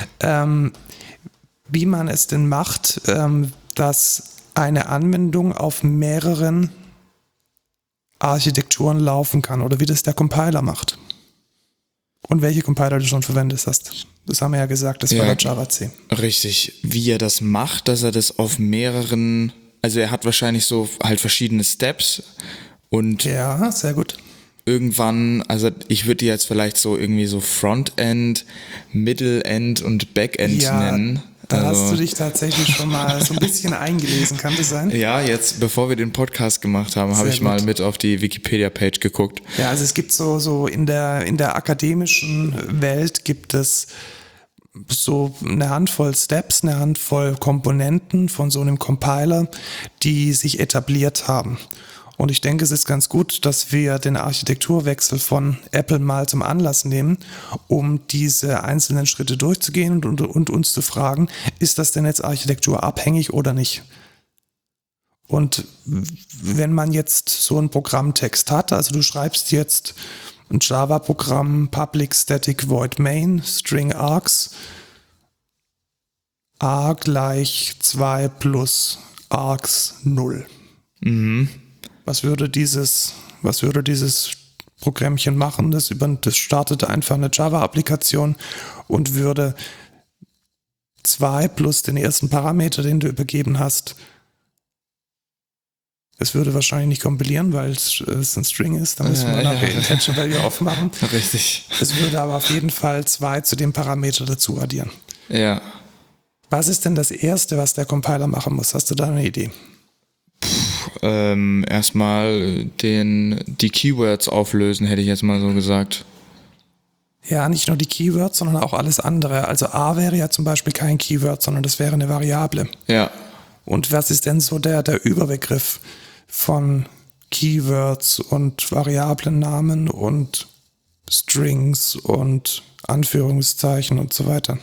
[SPEAKER 2] wie man es denn macht, dass eine Anwendung auf mehreren Architekturen laufen kann oder wie das der Compiler macht. Und welche Compiler du schon verwendet hast. Das haben wir ja gesagt, das war der Java C.
[SPEAKER 1] Richtig. Wie er das macht, dass er das auf mehreren, also er hat wahrscheinlich so halt verschiedene Steps und
[SPEAKER 2] ja, sehr gut.
[SPEAKER 1] Irgendwann, also ich würde die jetzt vielleicht so irgendwie so Frontend, Middle-End und Backend nennen.
[SPEAKER 2] Da hast du dich tatsächlich schon mal so ein bisschen eingelesen, kann das sein?
[SPEAKER 1] Ja, jetzt, bevor wir den Podcast gemacht haben, habe ich mal mit auf die Wikipedia-Page geguckt.
[SPEAKER 2] Ja, also es gibt so in der akademischen Welt gibt es so eine Handvoll Steps, eine Handvoll Komponenten von so einem Compiler, die sich etabliert haben. Und ich denke, es ist ganz gut, dass wir den Architekturwechsel von Apple mal zum Anlass nehmen, um diese einzelnen Schritte durchzugehen und uns zu fragen, ist das denn jetzt architekturabhängig oder nicht? Und wenn man jetzt so einen Programmtext hat, also du schreibst jetzt ein Java-Programm, Public Static Void Main, String Args, a gleich 2 plus Args 0.
[SPEAKER 1] Mhm.
[SPEAKER 2] Was würde dieses Programmchen machen? Das startete einfach eine Java-Applikation und würde 2 plus den ersten Parameter, den du übergeben hast. Es würde wahrscheinlich nicht kompilieren, weil es ein String ist. Da müssen wir nachher Integer Value aufmachen.
[SPEAKER 1] Richtig.
[SPEAKER 2] Es würde aber auf jeden Fall 2 zu dem Parameter dazu addieren.
[SPEAKER 1] Ja.
[SPEAKER 2] Was ist denn das Erste, was der Compiler machen muss? Hast du da eine Idee?
[SPEAKER 1] Erstmal die Keywords auflösen, hätte ich jetzt mal so gesagt.
[SPEAKER 2] Ja, nicht nur die Keywords, sondern auch alles andere. Also A wäre ja zum Beispiel kein Keyword, sondern das wäre eine Variable.
[SPEAKER 1] Ja.
[SPEAKER 2] Und was ist denn so der Überbegriff von Keywords und Variablennamen und Strings und Anführungszeichen und so weiter?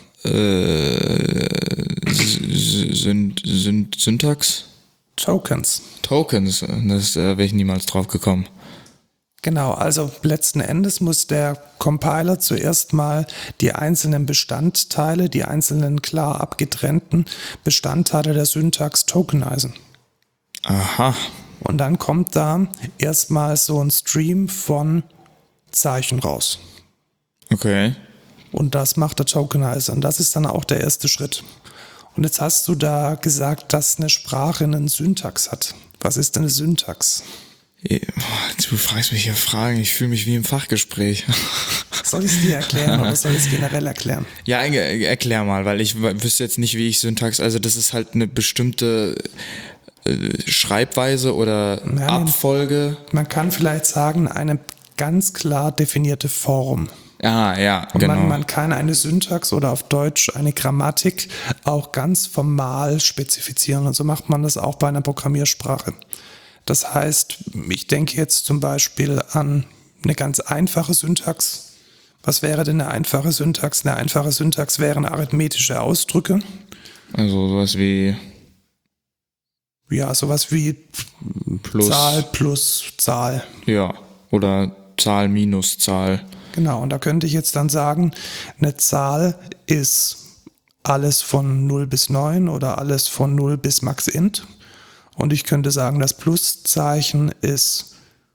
[SPEAKER 1] Syntax?
[SPEAKER 2] Tokens.
[SPEAKER 1] Tokens, das wäre ich niemals drauf gekommen.
[SPEAKER 2] Genau, also letzten Endes muss der Compiler zuerst mal die einzelnen Bestandteile, die einzelnen klar abgetrennten Bestandteile der Syntax tokenisen.
[SPEAKER 1] Aha.
[SPEAKER 2] Und dann kommt da erstmal so ein Stream von Zeichen raus.
[SPEAKER 1] Okay.
[SPEAKER 2] Und das macht der Tokenizer. Und das ist dann auch der erste Schritt. Und jetzt hast du da gesagt, dass eine Sprache einen Syntax hat. Was ist denn eine Syntax?
[SPEAKER 1] Du fragst mich hier Fragen, ich fühle mich wie im Fachgespräch.
[SPEAKER 2] Soll ich es dir erklären oder soll ich es generell erklären?
[SPEAKER 1] Ja, erklär mal, weil ich wüsste jetzt nicht, wie ich Syntax, also das ist halt eine bestimmte Schreibweise oder Abfolge.
[SPEAKER 2] Man kann vielleicht sagen, eine ganz klar definierte Form.
[SPEAKER 1] Ja,
[SPEAKER 2] und
[SPEAKER 1] genau.
[SPEAKER 2] Man kann eine Syntax oder auf Deutsch eine Grammatik auch ganz formal spezifizieren. Und so macht man das auch bei einer Programmiersprache. Das heißt, ich denke jetzt zum Beispiel an eine ganz einfache Syntax. Was wäre denn eine einfache Syntax? Eine einfache Syntax wären arithmetische Ausdrücke.
[SPEAKER 1] Also sowas wie...
[SPEAKER 2] Ja, sowas wie
[SPEAKER 1] plus,
[SPEAKER 2] Zahl plus Zahl.
[SPEAKER 1] Ja, oder Zahl minus Zahl.
[SPEAKER 2] Genau, und da könnte ich jetzt dann sagen, eine Zahl ist alles von 0 bis 9 oder alles von 0 bis max int. Und ich könnte sagen, das Pluszeichen ist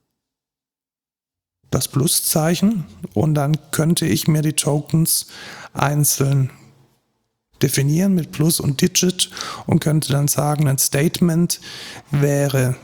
[SPEAKER 2] das Pluszeichen. Und dann könnte ich mir die Tokens einzeln definieren mit Plus und Digit und könnte dann sagen, ein Statement wäre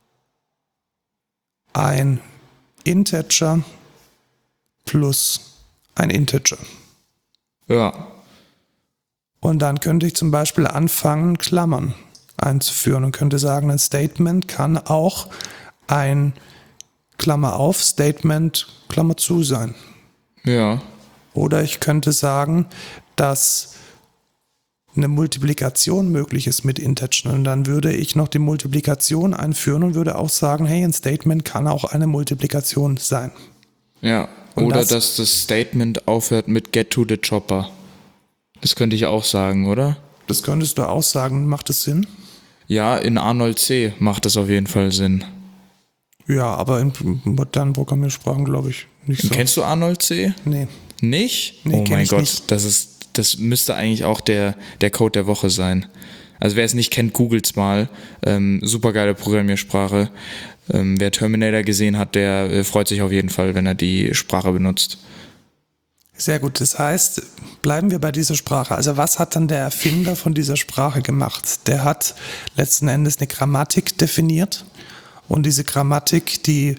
[SPEAKER 2] ein Integer plus ein Integer.
[SPEAKER 1] Ja.
[SPEAKER 2] Und dann könnte ich zum Beispiel anfangen, Klammern einzuführen und könnte sagen, ein Statement kann auch ein Klammer auf Statement Klammer zu sein.
[SPEAKER 1] Ja.
[SPEAKER 2] Oder ich könnte sagen, dass eine Multiplikation möglich ist mit Integern. Und dann würde ich noch die Multiplikation einführen und würde auch sagen, hey, ein Statement kann auch eine Multiplikation sein.
[SPEAKER 1] Ja. Oder dass das Statement aufhört mit get to the chopper. Das könnte ich auch sagen, oder?
[SPEAKER 2] Das könntest du auch sagen. Macht das Sinn?
[SPEAKER 1] Ja, in Arnold C. macht das auf jeden Fall Sinn.
[SPEAKER 2] Ja, aber in modernen Programmiersprachen glaube ich nicht so.
[SPEAKER 1] Kennst du Arnold C?
[SPEAKER 2] Nee.
[SPEAKER 1] Nicht?
[SPEAKER 2] Nee,
[SPEAKER 1] oh mein Gott,
[SPEAKER 2] nicht.
[SPEAKER 1] das müsste eigentlich auch der Code der Woche sein. Also wer es nicht kennt, googelt's mal. Supergeile Programmiersprache. Wer Terminator gesehen hat, der freut sich auf jeden Fall, wenn er die Sprache benutzt.
[SPEAKER 2] Sehr gut, das heißt, bleiben wir bei dieser Sprache. Also was hat dann der Erfinder von dieser Sprache gemacht? Der hat letzten Endes eine Grammatik definiert und diese Grammatik, die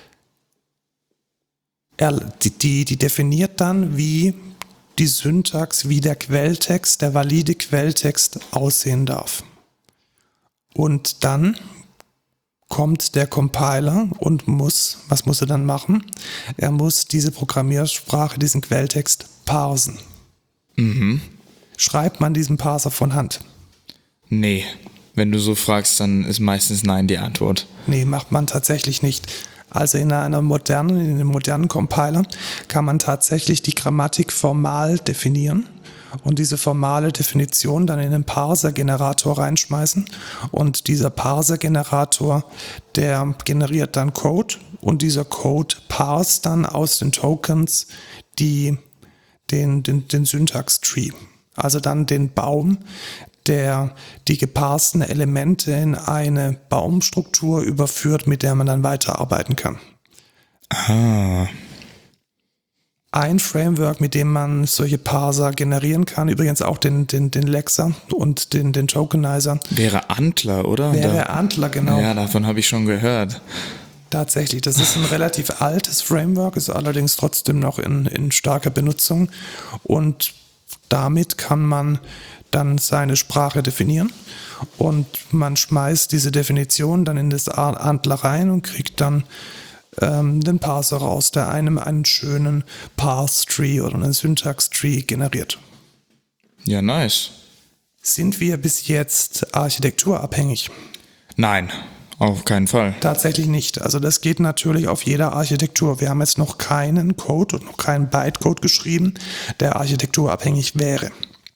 [SPEAKER 2] definiert dann, wie die Syntax, wie der Quelltext, der valide Quelltext aussehen darf. Und dann kommt der Compiler und was muss er dann machen? Er muss diese Programmiersprache, diesen Quelltext parsen.
[SPEAKER 1] Mhm.
[SPEAKER 2] Schreibt man diesen Parser von Hand?
[SPEAKER 1] Nee, wenn du so fragst, dann ist meistens nein die Antwort.
[SPEAKER 2] Nee, macht man tatsächlich nicht. Also in einem modernen Compiler kann man tatsächlich die Grammatik formal definieren und diese formale Definition dann in den Parser-Generator reinschmeißen. Und dieser Parser-Generator, der generiert dann Code und dieser Code parst dann aus den Tokens den Syntax-Tree. Also dann den Baum, der die geparsten Elemente in eine Baumstruktur überführt, mit der man dann weiterarbeiten kann.
[SPEAKER 1] Ah.
[SPEAKER 2] Ein Framework, mit dem man solche Parser generieren kann, übrigens auch den Lexer und den Tokenizer.
[SPEAKER 1] Wäre Antler, oder?
[SPEAKER 2] Wäre Antler, genau.
[SPEAKER 1] Ja, davon habe ich schon gehört.
[SPEAKER 2] Tatsächlich, das ist ein relativ altes Framework, ist allerdings trotzdem noch in starker Benutzung und damit kann man dann seine Sprache definieren und man schmeißt diese Definition dann in das Antler rein und kriegt dann den Parser raus, der einem einen schönen Parse-Tree oder einen Syntax-Tree generiert.
[SPEAKER 1] Ja, nice.
[SPEAKER 2] Sind wir bis jetzt architekturabhängig?
[SPEAKER 1] Nein, auf keinen Fall.
[SPEAKER 2] Tatsächlich nicht. Also das geht natürlich auf jeder Architektur. Wir haben jetzt noch keinen Code und noch keinen Bytecode geschrieben, der architekturabhängig wäre.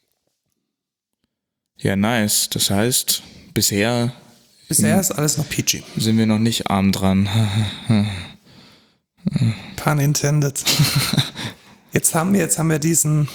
[SPEAKER 1] Ja, nice. Das heißt, bisher
[SPEAKER 2] ist alles noch peachy.
[SPEAKER 1] sind wir noch nicht arm dran.
[SPEAKER 2] Pun intended. Jetzt haben wir diesen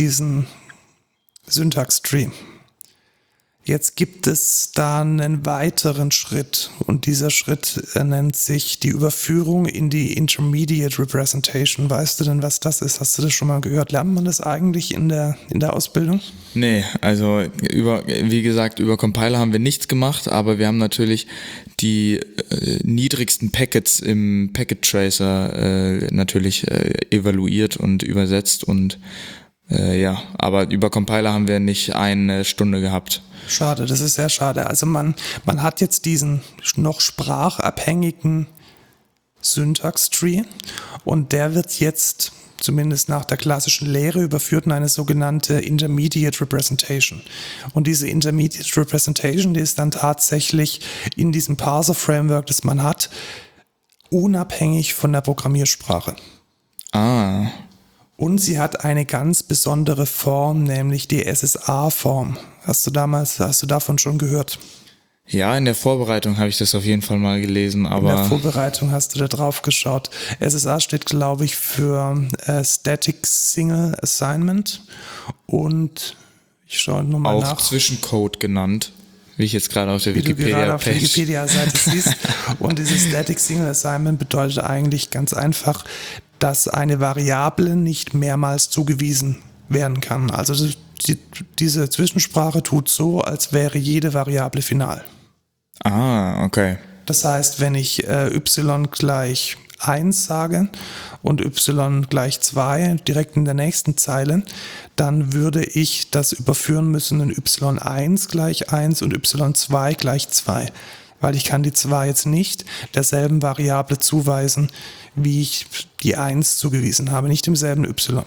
[SPEAKER 2] Syntax-Tree. Jetzt gibt es da einen weiteren Schritt und dieser Schritt nennt sich die Überführung in die Intermediate Representation. Weißt du denn, was das ist? Hast du das schon mal gehört? Lernt man das eigentlich in der Ausbildung?
[SPEAKER 1] Nee, also wie gesagt, über Compiler haben wir nichts gemacht, aber wir haben natürlich die niedrigsten Packets im Packet Tracer natürlich evaluiert und übersetzt und ja, aber über Compiler haben wir nicht eine Stunde gehabt.
[SPEAKER 2] Schade, das ist sehr schade. Also man hat jetzt diesen noch sprachabhängigen Syntax-Tree und der wird jetzt zumindest nach der klassischen Lehre überführt in eine sogenannte Intermediate Representation. Und diese Intermediate Representation, die ist dann tatsächlich in diesem Parser-Framework, das man hat, unabhängig von der Programmiersprache.
[SPEAKER 1] Ah.
[SPEAKER 2] Und sie hat eine ganz besondere Form, nämlich die SSA-Form. Hast du davon schon gehört?
[SPEAKER 1] Ja, in der Vorbereitung habe ich das auf jeden Fall mal gelesen, aber...
[SPEAKER 2] In der Vorbereitung hast du da drauf geschaut. SSA steht, glaube ich, für Static Single Assignment und ich schaue nochmal nach.
[SPEAKER 1] Auch Zwischencode genannt, wie ich jetzt gerade auf der
[SPEAKER 2] Wie du gerade auf der
[SPEAKER 1] Wikipedia-Page...
[SPEAKER 2] Wikipedia-Seite siehst. Und dieses Static Single Assignment bedeutet eigentlich ganz einfach, dass eine Variable nicht mehrmals zugewiesen werden kann. Also diese Zwischensprache tut so, als wäre jede Variable final.
[SPEAKER 1] Ah, okay.
[SPEAKER 2] Das heißt, wenn ich y gleich 1 sage und y gleich 2 direkt in der nächsten Zeile, dann würde ich das überführen müssen in y1 gleich 1 und y2 gleich 2. Weil ich kann die 2 jetzt nicht derselben Variable zuweisen, wie ich die 1 zugewiesen habe, nicht demselben y.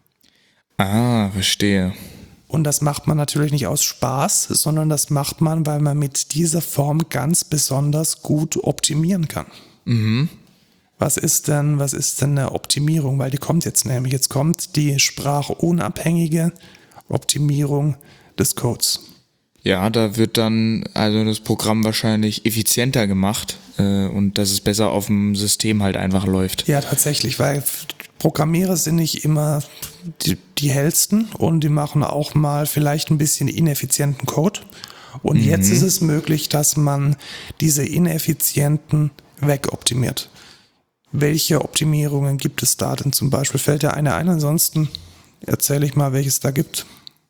[SPEAKER 1] Ah, verstehe.
[SPEAKER 2] Und das macht man natürlich nicht aus Spaß, sondern das macht man, weil man mit dieser Form ganz besonders gut optimieren kann.
[SPEAKER 1] Mhm.
[SPEAKER 2] Was ist denn eine Optimierung? Weil die kommt jetzt nämlich. Jetzt kommt die sprachunabhängige Optimierung des Codes.
[SPEAKER 1] Ja, da wird dann also das Programm wahrscheinlich effizienter gemacht und dass es besser auf dem System halt einfach läuft.
[SPEAKER 2] Ja, tatsächlich, weil Programmierer sind nicht immer die hellsten und die machen auch mal vielleicht ein bisschen ineffizienten Code. Und jetzt ist es möglich, dass man diese ineffizienten wegoptimiert. Welche Optimierungen gibt es da denn zum Beispiel? Fällt dir eine ein? Ansonsten erzähle ich mal, welches da gibt.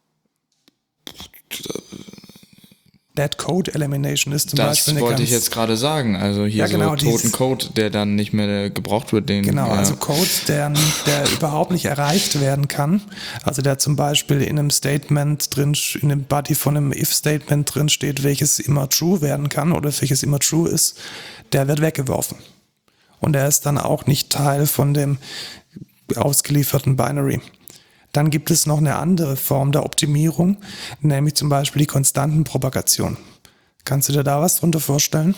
[SPEAKER 2] Dead Code Elimination ist zum Beispiel
[SPEAKER 1] Das wollte ich jetzt gerade sagen. Also hier so toten Code, der dann nicht mehr gebraucht wird.
[SPEAKER 2] Also Code, der überhaupt nicht erreicht werden kann. Also der zum Beispiel in einem Statement drin, in dem Body von einem If-Statement drin steht, welches immer true werden kann oder welches immer true ist, der wird weggeworfen. Und er ist dann auch nicht Teil von dem ausgelieferten Binary. Dann gibt es noch eine andere Form der Optimierung, nämlich zum Beispiel die Konstantenpropagation. Kannst du dir da was drunter vorstellen?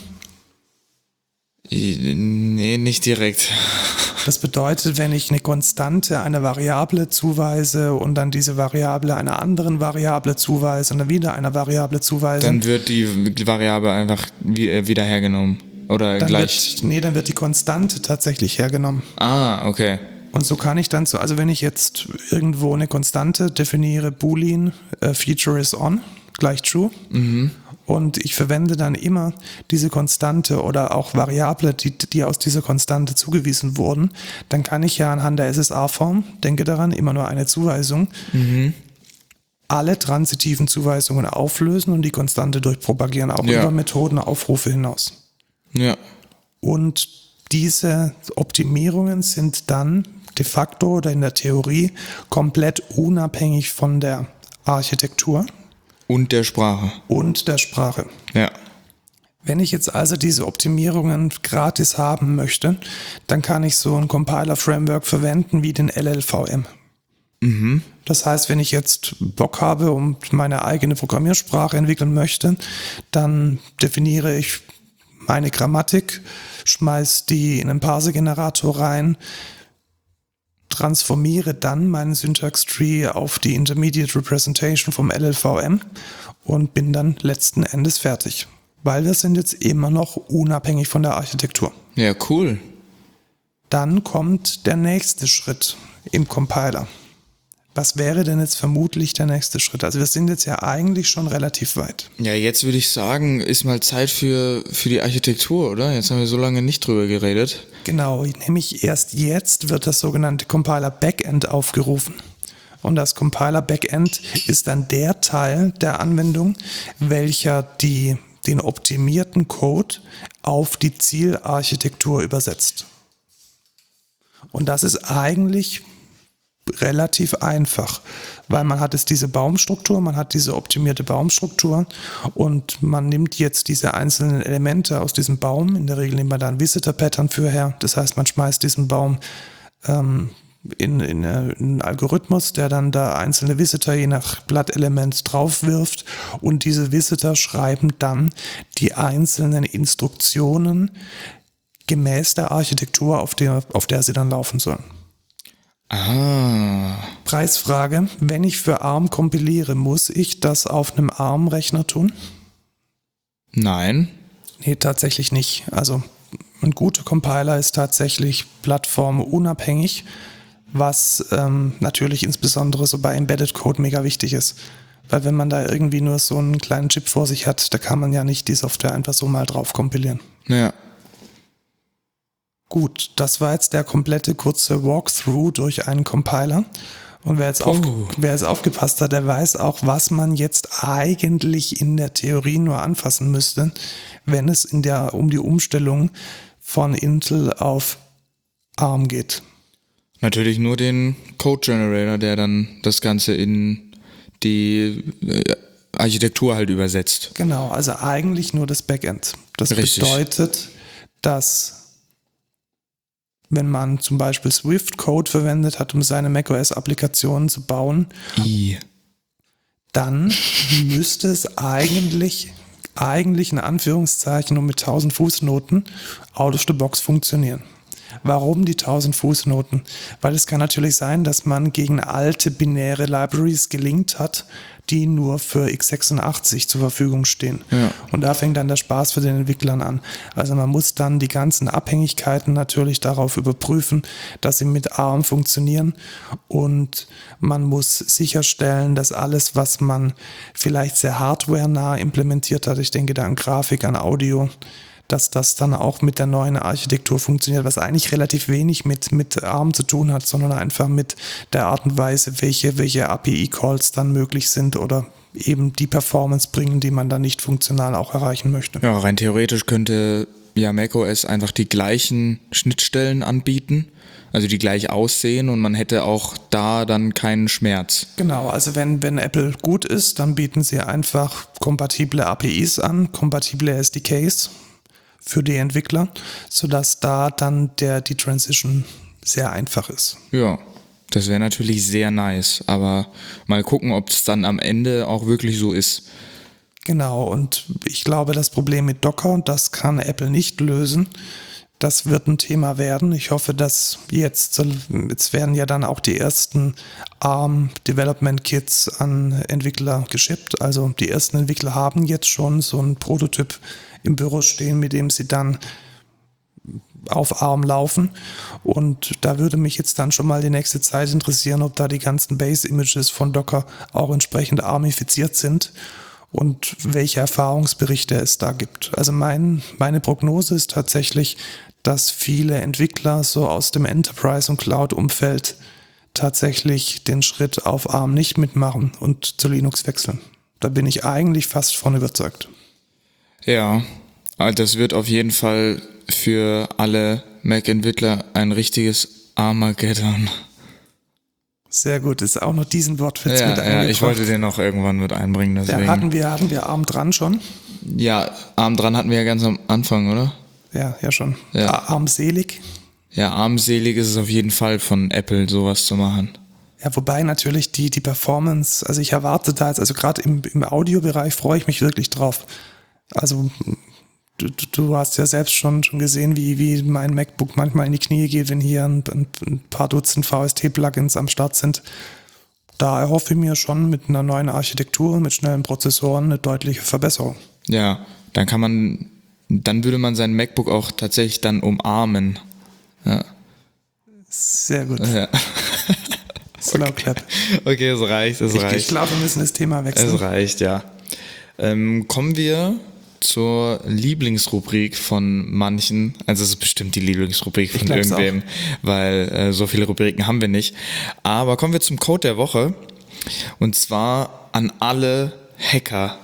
[SPEAKER 1] Nee, nicht direkt.
[SPEAKER 2] Das bedeutet, wenn ich eine Konstante einer Variable zuweise und dann diese Variable einer anderen Variable zuweise und dann wieder einer Variable zuweise.
[SPEAKER 1] Dann wird die Variable einfach wieder hergenommen. Oder
[SPEAKER 2] dann
[SPEAKER 1] gleich.
[SPEAKER 2] Dann wird die Konstante tatsächlich hergenommen.
[SPEAKER 1] Ah, okay.
[SPEAKER 2] Und so kann ich dann also wenn ich jetzt irgendwo eine Konstante definiere, Boolean, Feature is on, gleich true. Und ich verwende dann immer diese Konstante oder auch Variable, die aus dieser Konstante zugewiesen wurden, dann kann ich ja anhand der SSA-Form, denke daran, immer nur eine Zuweisung, alle transitiven Zuweisungen auflösen und die Konstante durchpropagieren, auch über Methodenaufrufe hinaus.
[SPEAKER 1] Ja.
[SPEAKER 2] Und diese Optimierungen sind dann de facto oder in der Theorie komplett unabhängig von der Architektur
[SPEAKER 1] Und der Sprache.
[SPEAKER 2] und der Sprache.
[SPEAKER 1] Ja.
[SPEAKER 2] Wenn ich jetzt also diese Optimierungen gratis haben möchte, dann kann ich so ein Compiler-Framework verwenden wie den LLVM. Das heißt, wenn ich jetzt Bock habe und meine eigene Programmiersprache entwickeln möchte, dann definiere ich meine Grammatik, schmeiß die in einen Parser-Generator rein, transformiere dann meinen Syntax-Tree auf die Intermediate Representation vom LLVM und bin dann letzten Endes fertig. Weil wir sind jetzt immer noch unabhängig von der Architektur.
[SPEAKER 1] Ja, cool.
[SPEAKER 2] Dann kommt der nächste Schritt im Compiler. Was wäre denn jetzt vermutlich der nächste Schritt? Also wir sind jetzt ja eigentlich schon relativ weit.
[SPEAKER 1] Ja, jetzt würde ich sagen, ist mal Zeit für die Architektur, oder? Jetzt haben wir so lange nicht drüber geredet.
[SPEAKER 2] Genau, nämlich erst jetzt wird das sogenannte Compiler Backend aufgerufen. Und das Compiler Backend ist dann der Teil der Anwendung, welcher den optimierten Code auf die Zielarchitektur übersetzt. Und das ist eigentlich relativ einfach, weil man hat jetzt diese Baumstruktur, man hat diese optimierte Baumstruktur und man nimmt jetzt diese einzelnen Elemente aus diesem Baum, in der Regel nimmt man da ein Visitor-Pattern für her, das heißt, man schmeißt diesen Baum in einen Algorithmus, der dann da einzelne Visitor je nach Blattelement drauf wirft und diese Visitor schreiben dann die einzelnen Instruktionen gemäß der Architektur, auf der sie dann laufen sollen.
[SPEAKER 1] Ah.
[SPEAKER 2] Preisfrage, wenn ich für ARM kompiliere, muss ich das auf einem ARM-Rechner tun?
[SPEAKER 1] Nein.
[SPEAKER 2] Nee, tatsächlich nicht. Also ein guter Compiler ist tatsächlich plattformunabhängig, was natürlich insbesondere so bei Embedded Code mega wichtig ist. Weil wenn man da irgendwie nur so einen kleinen Chip vor sich hat, da kann man ja nicht die Software einfach so mal drauf kompilieren.
[SPEAKER 1] Ja.
[SPEAKER 2] Gut, das war jetzt der komplette kurze Walkthrough durch einen Compiler. Und wer jetzt aufgepasst hat, der weiß auch, was man jetzt eigentlich in der Theorie nur anfassen müsste, wenn es um die Umstellung von Intel auf ARM geht.
[SPEAKER 1] Natürlich nur den Code Generator, der dann das Ganze in die Architektur halt übersetzt.
[SPEAKER 2] Genau, also eigentlich nur das Backend. Das
[SPEAKER 1] Richtig.
[SPEAKER 2] bedeutet, dass wenn man zum Beispiel Swift-Code verwendet hat, um seine macOS-Applikationen zu bauen, dann müsste es eigentlich in Anführungszeichen und mit 1000 Fußnoten out of the box funktionieren. Warum die 1000 Fußnoten? Weil es kann natürlich sein, dass man gegen alte binäre Libraries gelinkt hat, die nur für x86 zur Verfügung stehen.
[SPEAKER 1] Ja.
[SPEAKER 2] Und da fängt dann der Spaß für den Entwicklern an. Also man muss dann die ganzen Abhängigkeiten natürlich darauf überprüfen, dass sie mit ARM funktionieren und man muss sicherstellen, dass alles, was man vielleicht sehr hardwarenah implementiert hat, ich denke da an Grafik, an Audio, dass das dann auch mit der neuen Architektur funktioniert, was eigentlich relativ wenig mit ARM zu tun hat, sondern einfach mit der Art und Weise, welche API-Calls dann möglich sind oder eben die Performance bringen, die man dann nicht funktional auch erreichen möchte.
[SPEAKER 1] Ja, rein theoretisch könnte ja macOS einfach die gleichen Schnittstellen anbieten, also die gleich aussehen und man hätte auch da dann keinen Schmerz.
[SPEAKER 2] Genau, also wenn Apple gut ist, dann bieten sie einfach kompatible APIs an, kompatible SDKs für die Entwickler, sodass da dann die Transition sehr einfach ist.
[SPEAKER 1] Ja, das wäre natürlich sehr nice, aber mal gucken, ob es dann am Ende auch wirklich so ist.
[SPEAKER 2] Genau, und ich glaube, das Problem mit Docker, das kann Apple nicht lösen. Das wird ein Thema werden. Ich hoffe, dass jetzt werden ja dann auch die ersten ARM Development Kits an Entwickler geschippt. Also die ersten Entwickler haben jetzt schon so einen Prototyp im Büro stehen, mit dem sie dann auf ARM laufen. Und da würde mich jetzt dann schon mal die nächste Zeit interessieren, ob da die ganzen Base-Images von Docker auch entsprechend armifiziert sind und welche Erfahrungsberichte es da gibt. Also meine Prognose ist tatsächlich, dass viele Entwickler so aus dem Enterprise- und Cloud-Umfeld tatsächlich den Schritt auf ARM nicht mitmachen und zu Linux wechseln. Da bin ich eigentlich fast von überzeugt.
[SPEAKER 1] Ja, das wird auf jeden Fall für alle Mac-Entwickler ein richtiges Armageddon.
[SPEAKER 2] Sehr gut, ist auch noch diesen Wortwitz
[SPEAKER 1] Ja,
[SPEAKER 2] mit
[SPEAKER 1] ja, ich wollte den noch irgendwann mit einbringen, deswegen.
[SPEAKER 2] Ja, hatten wir Arm dran schon?
[SPEAKER 1] Ja, arm dran hatten wir ja ganz am Anfang, oder?
[SPEAKER 2] Ja schon.
[SPEAKER 1] Ja.
[SPEAKER 2] Armselig?
[SPEAKER 1] Ja, armselig ist es auf jeden Fall von Apple, sowas zu machen.
[SPEAKER 2] Ja, wobei natürlich die Performance, also ich erwarte da jetzt, also gerade im Audiobereich freue ich mich wirklich drauf. Also du hast ja selbst schon gesehen, wie mein MacBook manchmal in die Knie geht, wenn hier ein paar Dutzend VST-Plugins am Start sind. Da erhoffe ich mir schon mit einer neuen Architektur, mit schnellen Prozessoren eine deutliche Verbesserung.
[SPEAKER 1] Ja, dann würde man sein MacBook auch tatsächlich dann umarmen. Ja.
[SPEAKER 2] Sehr gut.
[SPEAKER 1] Ja.
[SPEAKER 2] Slow Clap.
[SPEAKER 1] Okay, es reicht.
[SPEAKER 2] Ich glaube, wir müssen das Thema wechseln.
[SPEAKER 1] Es reicht, ja. Kommen wir zur Lieblingsrubrik von manchen. Also es ist bestimmt die Lieblingsrubrik von irgendwem, weil so viele Rubriken haben wir nicht. Aber kommen wir zum Code der Woche. Und zwar an alle Hacker,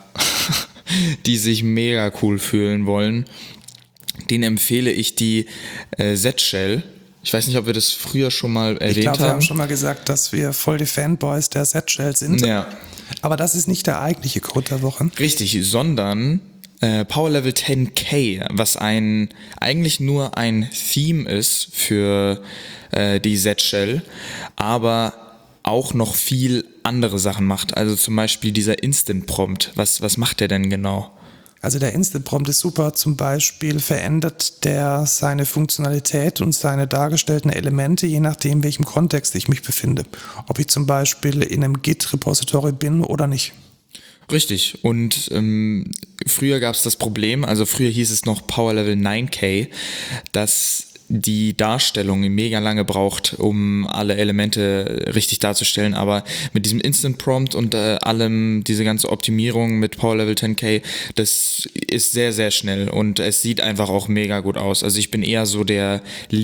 [SPEAKER 1] die sich mega cool fühlen wollen. Denen empfehle ich die Z-Shell. Ich weiß nicht, ob wir das früher schon mal erwähnt haben. Ich glaube, wir haben
[SPEAKER 2] schon mal gesagt, dass wir voll die Fanboys der Z-Shell sind.
[SPEAKER 1] Ja.
[SPEAKER 2] Aber das ist nicht der eigentliche Code der Woche.
[SPEAKER 1] Richtig, sondern Power Level 10K, was eigentlich nur ein Theme ist für die Z-Shell, aber auch noch viel andere Sachen macht. Also zum Beispiel dieser Instant Prompt. Was macht der denn genau?
[SPEAKER 2] Also der Instant Prompt ist super. Zum Beispiel verändert der seine Funktionalität und seine dargestellten Elemente, je nachdem, in welchem Kontext ich mich befinde. Ob ich zum Beispiel in einem Git-Repository bin oder nicht.
[SPEAKER 1] Richtig. Und früher gab es das Problem, also früher hieß es noch Power Level 9K, dass die Darstellung mega lange braucht, um alle Elemente richtig darzustellen, aber mit diesem Instant Prompt und allem, diese ganze Optimierung mit Power Level 10K, das ist sehr, sehr schnell und es sieht einfach auch mega gut aus. Also ich bin eher so der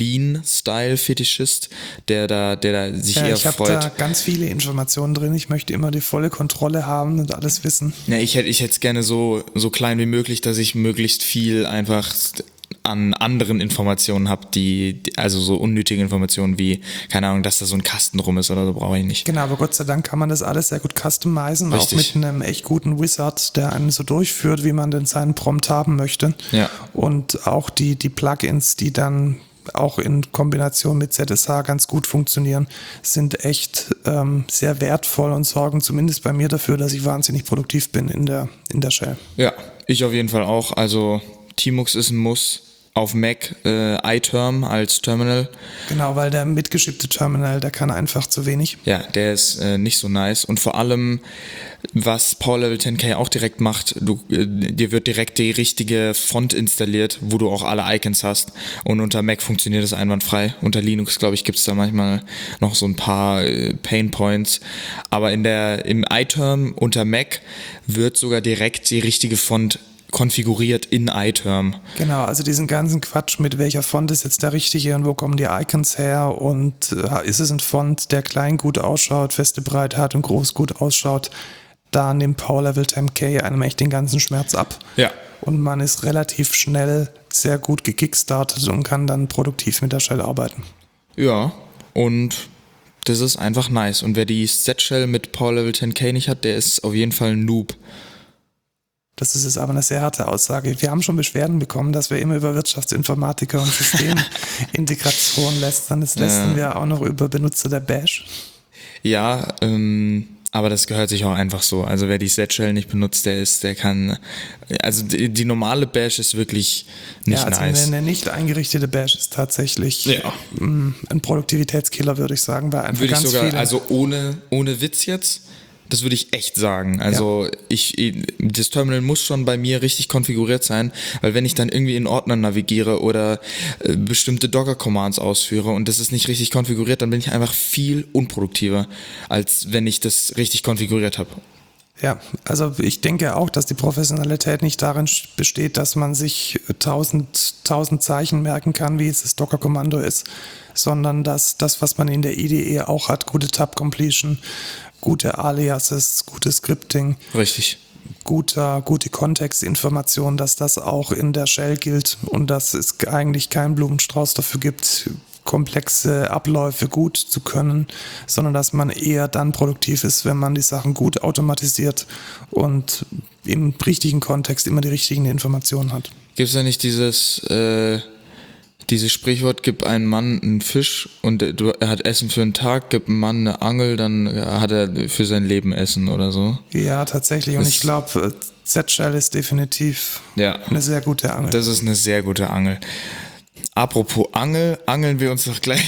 [SPEAKER 1] Lean-Style-Fetischist, der da sich eher freut.
[SPEAKER 2] Ich habe da ganz viele Informationen drin, ich möchte immer die volle Kontrolle haben und alles wissen.
[SPEAKER 1] Ja, ich hätte es gerne so klein wie möglich, dass ich möglichst viel einfach an anderen Informationen habe, also so unnötige Informationen wie, keine Ahnung, dass da so ein Kasten rum ist oder so, brauche ich nicht.
[SPEAKER 2] Genau, aber Gott sei Dank kann man das alles sehr gut customizen,
[SPEAKER 1] Richtig.
[SPEAKER 2] Auch mit einem echt guten Wizard, der einen so durchführt, wie man denn seinen Prompt haben möchte.
[SPEAKER 1] Ja.
[SPEAKER 2] Und auch die Plugins, die dann auch in Kombination mit ZSH ganz gut funktionieren, sind echt sehr wertvoll und sorgen zumindest bei mir dafür, dass ich wahnsinnig produktiv bin in der Shell.
[SPEAKER 1] Ja, ich auf jeden Fall auch. Also Tmux ist ein Muss. Auf Mac iTerm als Terminal.
[SPEAKER 2] Genau, weil der mitgeschippte Terminal, der kann einfach zu wenig.
[SPEAKER 1] Ja, der ist nicht so nice. Und vor allem, was Power Level 10K auch direkt macht, dir wird direkt die richtige Font installiert, wo du auch alle Icons hast. Und unter Mac funktioniert das einwandfrei. Unter Linux, glaube ich, gibt es da manchmal noch so ein paar Pain Points. Aber im iTerm unter Mac wird sogar direkt die richtige Font konfiguriert in iTerm.
[SPEAKER 2] Genau, also diesen ganzen Quatsch mit welcher Font ist jetzt der richtige und wo kommen die Icons her und ist es ein Font, der klein gut ausschaut, feste Breite hat und groß gut ausschaut, da nimmt Power Level 10K einem echt den ganzen Schmerz ab.
[SPEAKER 1] Ja.
[SPEAKER 2] Und man ist relativ schnell sehr gut gekickstartet und kann dann produktiv mit der Shell arbeiten.
[SPEAKER 1] Ja, und das ist einfach nice. Und wer die Z-Shell mit Power Level 10K nicht hat, der ist auf jeden Fall ein Noob.
[SPEAKER 2] Das ist jetzt aber eine sehr harte Aussage. Wir haben schon Beschwerden bekommen, dass wir immer über Wirtschaftsinformatiker und Systemintegration lästern. Das lästern wir auch noch über Benutzer der Bash.
[SPEAKER 1] Ja, aber das gehört sich auch einfach so. Also wer die Z-Shell nicht benutzt, der kann, also die normale Bash ist wirklich nicht nice.
[SPEAKER 2] Eine nicht eingerichtete Bash ist tatsächlich ein Produktivitätskiller, würde ich sagen, weil einfach ganz viele.
[SPEAKER 1] Also ohne Witz jetzt. Das würde ich echt sagen. Also das Terminal muss schon bei mir richtig konfiguriert sein, weil wenn ich dann irgendwie in Ordnern navigiere oder bestimmte Docker-Commands ausführe und das ist nicht richtig konfiguriert, dann bin ich einfach viel unproduktiver, als wenn ich das richtig konfiguriert habe.
[SPEAKER 2] Ja, also ich denke auch, dass die Professionalität nicht darin besteht, dass man sich 1000 Zeichen merken kann, wie jetzt das Docker-Kommando ist, sondern dass das, was man in der IDE auch hat, gute Tab-Completion, gute Aliases, gutes Scripting.
[SPEAKER 1] Richtig.
[SPEAKER 2] Gute Kontextinformation, dass das auch in der Shell gilt und dass es eigentlich keinen Blumenstrauß dafür gibt, komplexe Abläufe gut zu können, sondern dass man eher dann produktiv ist, wenn man die Sachen gut automatisiert und im richtigen Kontext immer die richtigen Informationen hat.
[SPEAKER 1] Gibt es da nicht dieses Sprichwort, gib einem Mann einen Fisch und er hat Essen für einen Tag, gib einem Mann eine Angel, dann hat er für sein Leben Essen oder so?
[SPEAKER 2] Ja, tatsächlich. Und ich glaube, Z-Shell ist definitiv eine sehr gute Angel.
[SPEAKER 1] Das ist eine sehr gute Angel. Apropos Angel, angeln wir uns doch gleich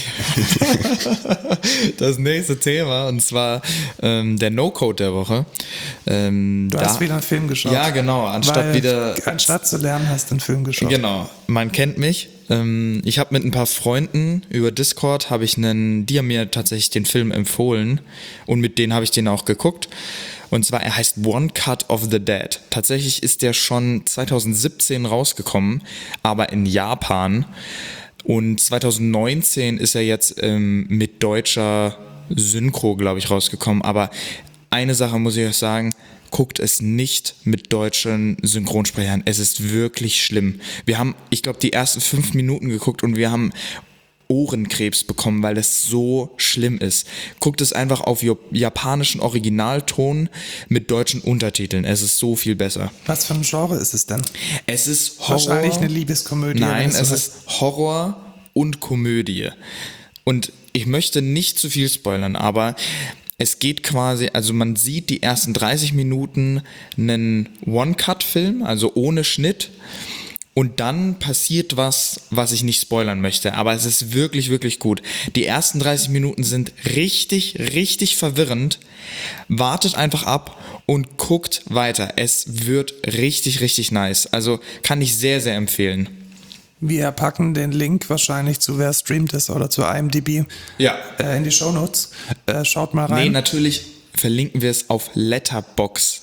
[SPEAKER 1] das nächste Thema, und zwar der No-Code der Woche.
[SPEAKER 2] Du hast wieder einen Film geschaut.
[SPEAKER 1] Ja, genau.
[SPEAKER 2] Anstatt zu lernen, hast du einen Film geschaut.
[SPEAKER 1] Genau, man kennt mich. Ich habe mit ein paar Freunden über Discord, die haben mir tatsächlich den Film empfohlen und mit denen habe ich den auch geguckt. Und zwar, er heißt One Cut of the Dead. Tatsächlich ist der schon 2017 rausgekommen, aber in Japan. Und 2019 ist er jetzt mit deutscher Synchro, glaube ich, rausgekommen. Aber eine Sache muss ich euch sagen, guckt es nicht mit deutschen Synchronsprechern. Es ist wirklich schlimm. Wir haben, ich glaube, die ersten 5 Minuten geguckt und wir haben Ohrenkrebs bekommen, weil das so schlimm ist. Guckt es einfach auf japanischen Originalton mit deutschen Untertiteln. Es ist so viel besser.
[SPEAKER 2] Was für ein Genre ist es denn?
[SPEAKER 1] Es ist Horror.
[SPEAKER 2] Wahrscheinlich eine Liebeskomödie.
[SPEAKER 1] Nein, es ist Horror und Komödie. Und ich möchte nicht zu viel spoilern, aber es geht quasi, also man sieht die ersten 30 Minuten einen One-Cut-Film, also ohne Schnitt. Und dann passiert was ich nicht spoilern möchte, aber es ist wirklich, wirklich gut. Die ersten 30 Minuten sind richtig, richtig verwirrend. Wartet einfach ab und guckt weiter. Es wird richtig, richtig nice. Also kann ich sehr, sehr empfehlen.
[SPEAKER 2] Wir packen den Link wahrscheinlich zu wer streamt es oder zu IMDb in die Shownotes. Schaut mal rein.
[SPEAKER 1] Nee, natürlich verlinken wir es auf Letterboxd.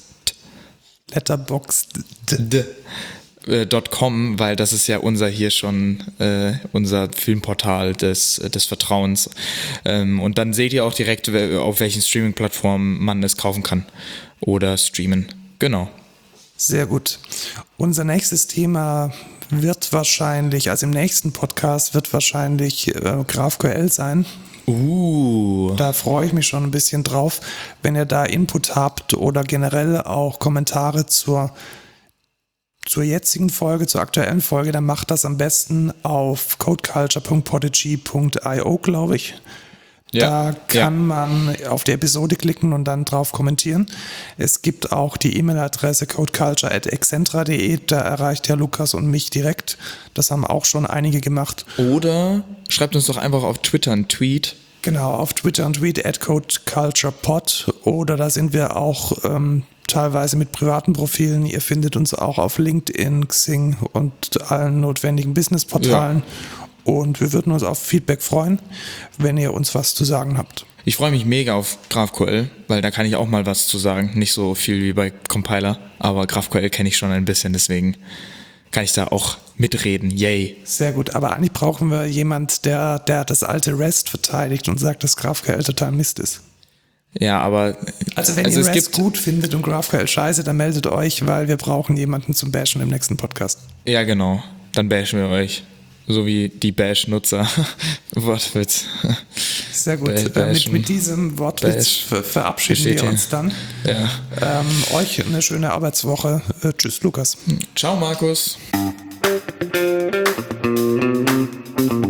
[SPEAKER 1] .com, weil das ist ja unser Filmportal des Vertrauens. Und dann seht ihr auch direkt, auf welchen Streaming-Plattformen man es kaufen kann oder streamen. Genau.
[SPEAKER 2] Sehr gut. Unser nächstes Thema wird wahrscheinlich, also im nächsten Podcast wird wahrscheinlich GraphQL sein. Da freue ich mich schon ein bisschen drauf. Wenn ihr da Input habt oder generell auch Kommentare zur jetzigen Folge, zur aktuellen Folge, dann macht das am besten auf codeculture.podigy.io, glaube ich. Da kann man auf die Episode klicken und dann drauf kommentieren. Es gibt auch die E-Mail-Adresse codeculture@excentra.de, da erreicht ja Lukas und mich direkt. Das haben auch schon einige gemacht.
[SPEAKER 1] Oder schreibt uns doch einfach auf Twitter einen Tweet.
[SPEAKER 2] Genau, auf Twitter einen Tweet @codeculturepod, oder da sind wir auch teilweise mit privaten Profilen. Ihr findet uns auch auf LinkedIn, Xing und allen notwendigen Businessportalen. Und wir würden uns auf Feedback freuen, wenn ihr uns was zu sagen habt.
[SPEAKER 1] Ich freue mich mega auf GraphQL, weil da kann ich auch mal was zu sagen. Nicht so viel wie bei Compiler, aber GraphQL kenne ich schon ein bisschen, deswegen kann ich da auch mitreden. Yay.
[SPEAKER 2] Sehr gut, aber eigentlich brauchen wir jemand, der das alte REST verteidigt und sagt, dass GraphQL total Mist ist.
[SPEAKER 1] Ja, aber
[SPEAKER 2] wenn ihr REST gut findet und GraphQL scheiße, dann meldet euch, weil wir brauchen jemanden zum Bashen im nächsten Podcast.
[SPEAKER 1] Ja, genau. Dann bashen wir euch. So wie die Bash-Nutzer. Wortwitz.
[SPEAKER 2] Sehr gut. Mit diesem Wortwitz verabschieden wir uns dann.
[SPEAKER 1] Ja.
[SPEAKER 2] Euch eine schöne Arbeitswoche. Tschüss, Lukas.
[SPEAKER 1] Ciao, Markus.